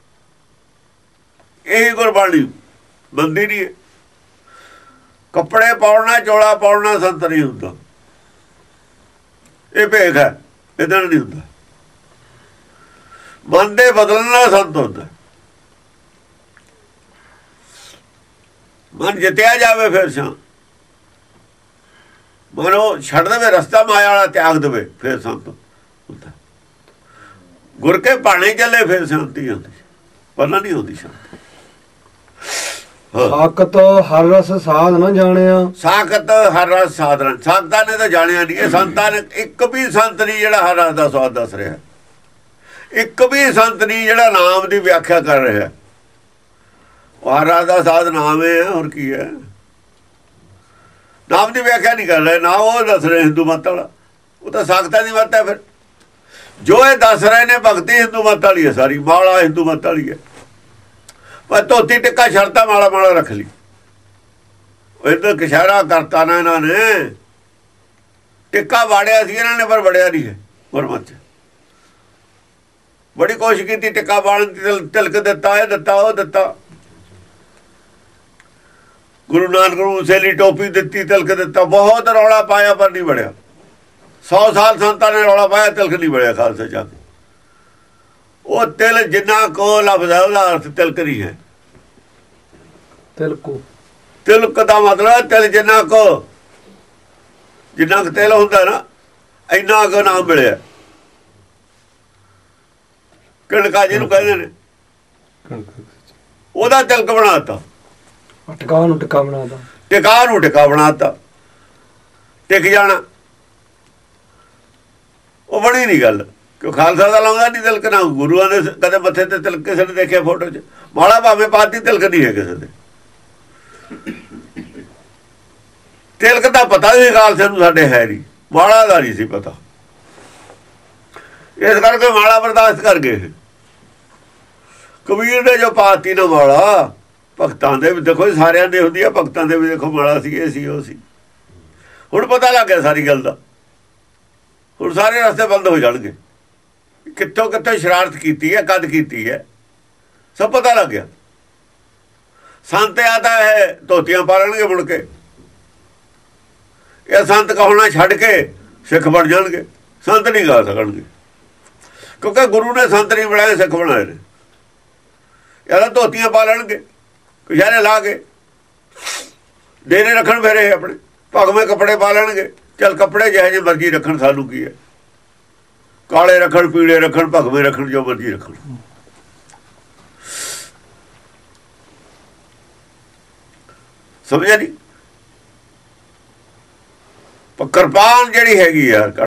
[SPEAKER 1] ਇਹੀ ਗੁਰਬਾਣੀ ਬੰਦੀ ਨਹੀਂ ਹੈ। ਕੱਪੜੇ ਪਾਉਣਾ, ਚੋਲਾ ਪਾਉਣਾ ਸੰਤ ਨਹੀਂ ਹੁੰਦਾ। ਇਹ ਭੇਦ ਹੈ, ਇਹਦਾ ਨਹੀਂ ਹੁੰਦਾ। ਮਨ ਦੇ ਬਦਲਣ ਨਾਲ ਸੰਤ ਹੁੰਦਾ। ਮਨ ਜਿੱਤਿਆ ਜਾਵੇ ਫਿਰ ਸ਼ਾਂ ਮਨੋ ਛੱਡ ਦੇਵੇ, ਰਸਤਾ ਮਾਇਆ ਵਾਲਾ ਤਿਆਗ ਦੇਵੇ, ਫਿਰ ਸੰਤ ਹੁੰਦਾ। ਗੁਰ ਕੇ ਭਾਣੇ ਚੱਲੇ ਫਿਰ ਸ਼ਾਂਤੀ ਹੁੰਦੀ, ਪਰਨਾ ਨਹੀਂ ਹੁੰਦੀ ਸ਼ਾਂਤੀ।
[SPEAKER 2] ਸਾਖਤ ਹਰ ਰਸ ਸਾਧ ਨਾ ਜਾਣਿਆ।
[SPEAKER 1] ਸਾਖਤ ਹਰ ਰਸ ਸਾਧਨ, ਸੰਤਾਂ ਨੇ ਤਾਂ ਜਾਣਿਆ ਨਹੀਂ। ਇਹ ਸੰਤਾਂ ਨੇ, ਇੱਕ ਵੀ ਸੰਤ ਨਹੀਂ ਜਿਹੜਾ ਹਰ ਰਸ ਦਾ ਸਵਾਦ ਦੱਸ ਰਿਹਾ। ਇੱਕ ਵੀ ਸੰਤ ਨਹੀਂ ਜਿਹੜਾ ਨਾਮ ਦੀ ਵਿਆਖਿਆ ਕਰ ਰਿਹਾ। ਉਹ ਹਰ ਰਸ ਦਾ ਸਾਧ ਨਾਮ ਹੈ, ਹੋਰ ਕੀ ਹੈ? ਨਾਮ ਦੀ ਵਿਆਖਿਆ ਨਹੀਂ ਕਰ ਰਹੇ ਨਾ, ਉਹ ਦੱਸ ਰਹੇ ਹਿੰਦੂ ਮਤ ਵਾਲਾ। ਉਹ ਤਾਂ ਸਾਖਤਾਂ ਦੀ ਮਤ ਹੈ। ਫਿਰ ਜੋ ਇਹ ਦੱਸ ਰਹੇ ਨੇ ਭਗਤੀ ਹਿੰਦੂ ਮਤ ਵਾਲੀ ਹੈ ਸਾਰੀ। ਮਾਲਾ ਹਿੰਦੂ ਮਤ ਵਾਲੀ ਹੈ। ਪਰ ਧੋਤੀ ਟਿੱਕਾ ਛੱਡਤਾ, ਮਾਲਾ ਮਾਲਾ ਰੱਖ ਲਈ। ਇਹ ਤਾਂ ਕਿਸ਼ਾਰਾ ਕਰਤਾ ਨਾ ਇਹਨਾਂ ਨੇ। ਟਿੱਕਾ ਵਾੜਿਆ ਸੀ ਇਹਨਾਂ ਨੇ, ਪਰ ਵੜਿਆ ਨਹੀਂ ਹੈ ਗੁਰਮਤਿ ਚ। ਬੜੀ ਕੋਸ਼ਿਸ਼ ਕੀਤੀ ਟਿੱਕਾ ਵਾੜਨ ਦੀ, ਤਿਲਕ ਦਿੱਤਾ, ਇਹ ਦਿੱਤਾ, ਉਹ ਦਿੱਤਾ। ਗੁਰੂ ਨਾਨਕ ਨੂੰ ਉਸੇਲੀ ਟੋਪੀ ਦਿੱਤੀ, ਤਿਲਕ ਦਿੱਤਾ, ਬਹੁਤ ਰੌਲਾ ਪਾਇਆ, ਪਰ ਨਹੀਂ ਵੜਿਆ। 100 ਸਾਲ ਸੰਤਾਂ ਨੇ ਰੌਲਾ ਪਾਇਆ, ਤਿਲਕ ਨਹੀਂ ਵੜਿਆ ਖਾਲਸੇ ਜਾ ਕੇ। ਉਹ ਤਿਲ ਜਿੰਨਾ ਕੋ ਲਫ਼ਜ਼ ਹੈ, ਉਹਦਾ ਅਰਥ ਤਿਲਕ ਨਹੀਂ ਹੈ।
[SPEAKER 2] ਤਿਲਕੂ,
[SPEAKER 1] ਤਿਲਕ ਦਾ ਮਤਲਬ ਤਿਲ ਜਿੰਨਾ ਕੋ, ਜਿੰਨਾ ਕੁ ਤਿਲ ਹੁੰਦਾ ਨਾ, ਇੰਨਾ ਕੁ ਨਾਮ ਮਿਲਿਆ। ਕਣਕਾ ਜਿਹਨੂੰ ਕਹਿੰਦੇ ਨੇ, ਉਹਦਾ ਤਿਲਕ ਬਣਾਤਾ।
[SPEAKER 2] ਟਿਕਾ ਨੂੰ ਟਿਕਾ ਬਣਾਤਾ।
[SPEAKER 1] ਟਿਕਾ ਨੂੰ ਟਿਕਾ ਬਣਾਤਾ। ਟਿਕ ਜਾਣਾ ਉਹ ਬਣੀ ਨਹੀਂ ਗੱਲ। ਕਿਉਂ ਖਾਲਸਾ ਦਾ ਲਾਉਂਦਾ ਨਹੀਂ ਤਿਲਕ, ਨਾ ਗੁਰੂਆਂ ਦੇ ਕਦੇ ਮੱਥੇ ਤੇ ਤਿਲਕ ਕਿਸੇ ਨੇ ਦੇਖਿਆ ਫੋਟੋ 'ਚ। ਮਾਲਾ ਭਾਵੇਂ ਪਾਤੀ, ਤਿਲਕ ਨਹੀਂ ਹੈ ਕਿਸੇ ਦੇ। ਤਿਲਕ ਦਾ ਪਤਾ ਵੀ ਖਾਲਸੇ ਨੂੰ ਸਾਡੇ ਹੈ ਨਹੀਂ, ਮਾਲਾ ਦਾ ਨਹੀਂ ਸੀ ਪਤਾ। ਇਸ ਕਰਕੇ ਮਾਲਾ ਬਰਦਾਸ਼ਤ ਕਰ ਗਏ। ਕਬੀਰ ਨੇ ਜੋ ਪਾਤੀ ਨਾ ਮਾਲਾ, ਭਗਤਾਂ ਦੇ ਵੀ ਦੇਖੋ, ਸਾਰਿਆਂ ਦੇ ਹੁੰਦੀ ਆ, ਭਗਤਾਂ ਦੇ ਵੀ ਦੇਖੋ ਮਾਲਾ ਸੀ, ਇਹ ਸੀ, ਉਹ ਸੀ। ਹੁਣ ਪਤਾ ਲੱਗ ਗਿਆ ਸਾਰੀ ਗੱਲ ਦਾ। ਹੁਣ ਸਾਰੇ ਰਸਤੇ ਬੰਦ ਹੋ ਜਾਣਗੇ। ਕਿੱਥੋਂ ਕਿੱਥੋਂ ਸ਼ਰਾਰਤ ਕੀਤੀ ਹੈ, ਕਦ ਕੀਤੀ ਹੈ, ਸਭ ਪਤਾ ਲੱਗ ਗਿਆ। ਸੰਤ ਆਦਾ ਹੈ ਧੋਤੀਆਂ ਪਾ ਲੈਣਗੇ ਮੁੜ ਕੇ। ਇਹ ਸੰਤ ਕਹਾਉਣਾ ਛੱਡ ਕੇ ਸਿੱਖ ਬਣ ਜਾਣਗੇ। ਸੰਤ ਨਹੀਂ ਗਾ ਸਕਣਗੇ, ਕਿਉਂਕਿ ਗੁਰੂ ਨੇ ਸੰਤ ਨਹੀਂ ਬਣਾਏ, ਸਿੱਖ ਬਣਾਏ ਨੇ। ਯਾਰ ਧੋਤੀਆਂ ਪਾ ਲੈਣਗੇ, ਕੁਸ਼ਾਰੇ ਲਾ ਕੇ, ਡੇਰੇ ਰੱਖਣ ਫੇਰੇ ਆਪਣੇ ਭਗਵੇਂ ਕੱਪੜੇ ਪਾ ਲੈਣਗੇ। ਚੱਲ ਕੱਪੜੇ ਜਿਹੇ ਜਿਹੇ ਮਰਜ਼ੀ ਰੱਖਣ, ਸਾਨੂੰ ਕੀ ਹੈ, ਕਾਲੇ ਰੱਖਣ, ਪੀਲੇ ਰੱਖਣ, ਭਗਵੇਂ ਰੱਖਣ, ਜੋ ਮਰਜ਼ੀ ਰੱਖਣ। ਸਮਝਿਆ ਨਹੀਂ? ਕਿਰਪਾਨ ਜਿਹੜੀ ਹੈਗੀ ਆ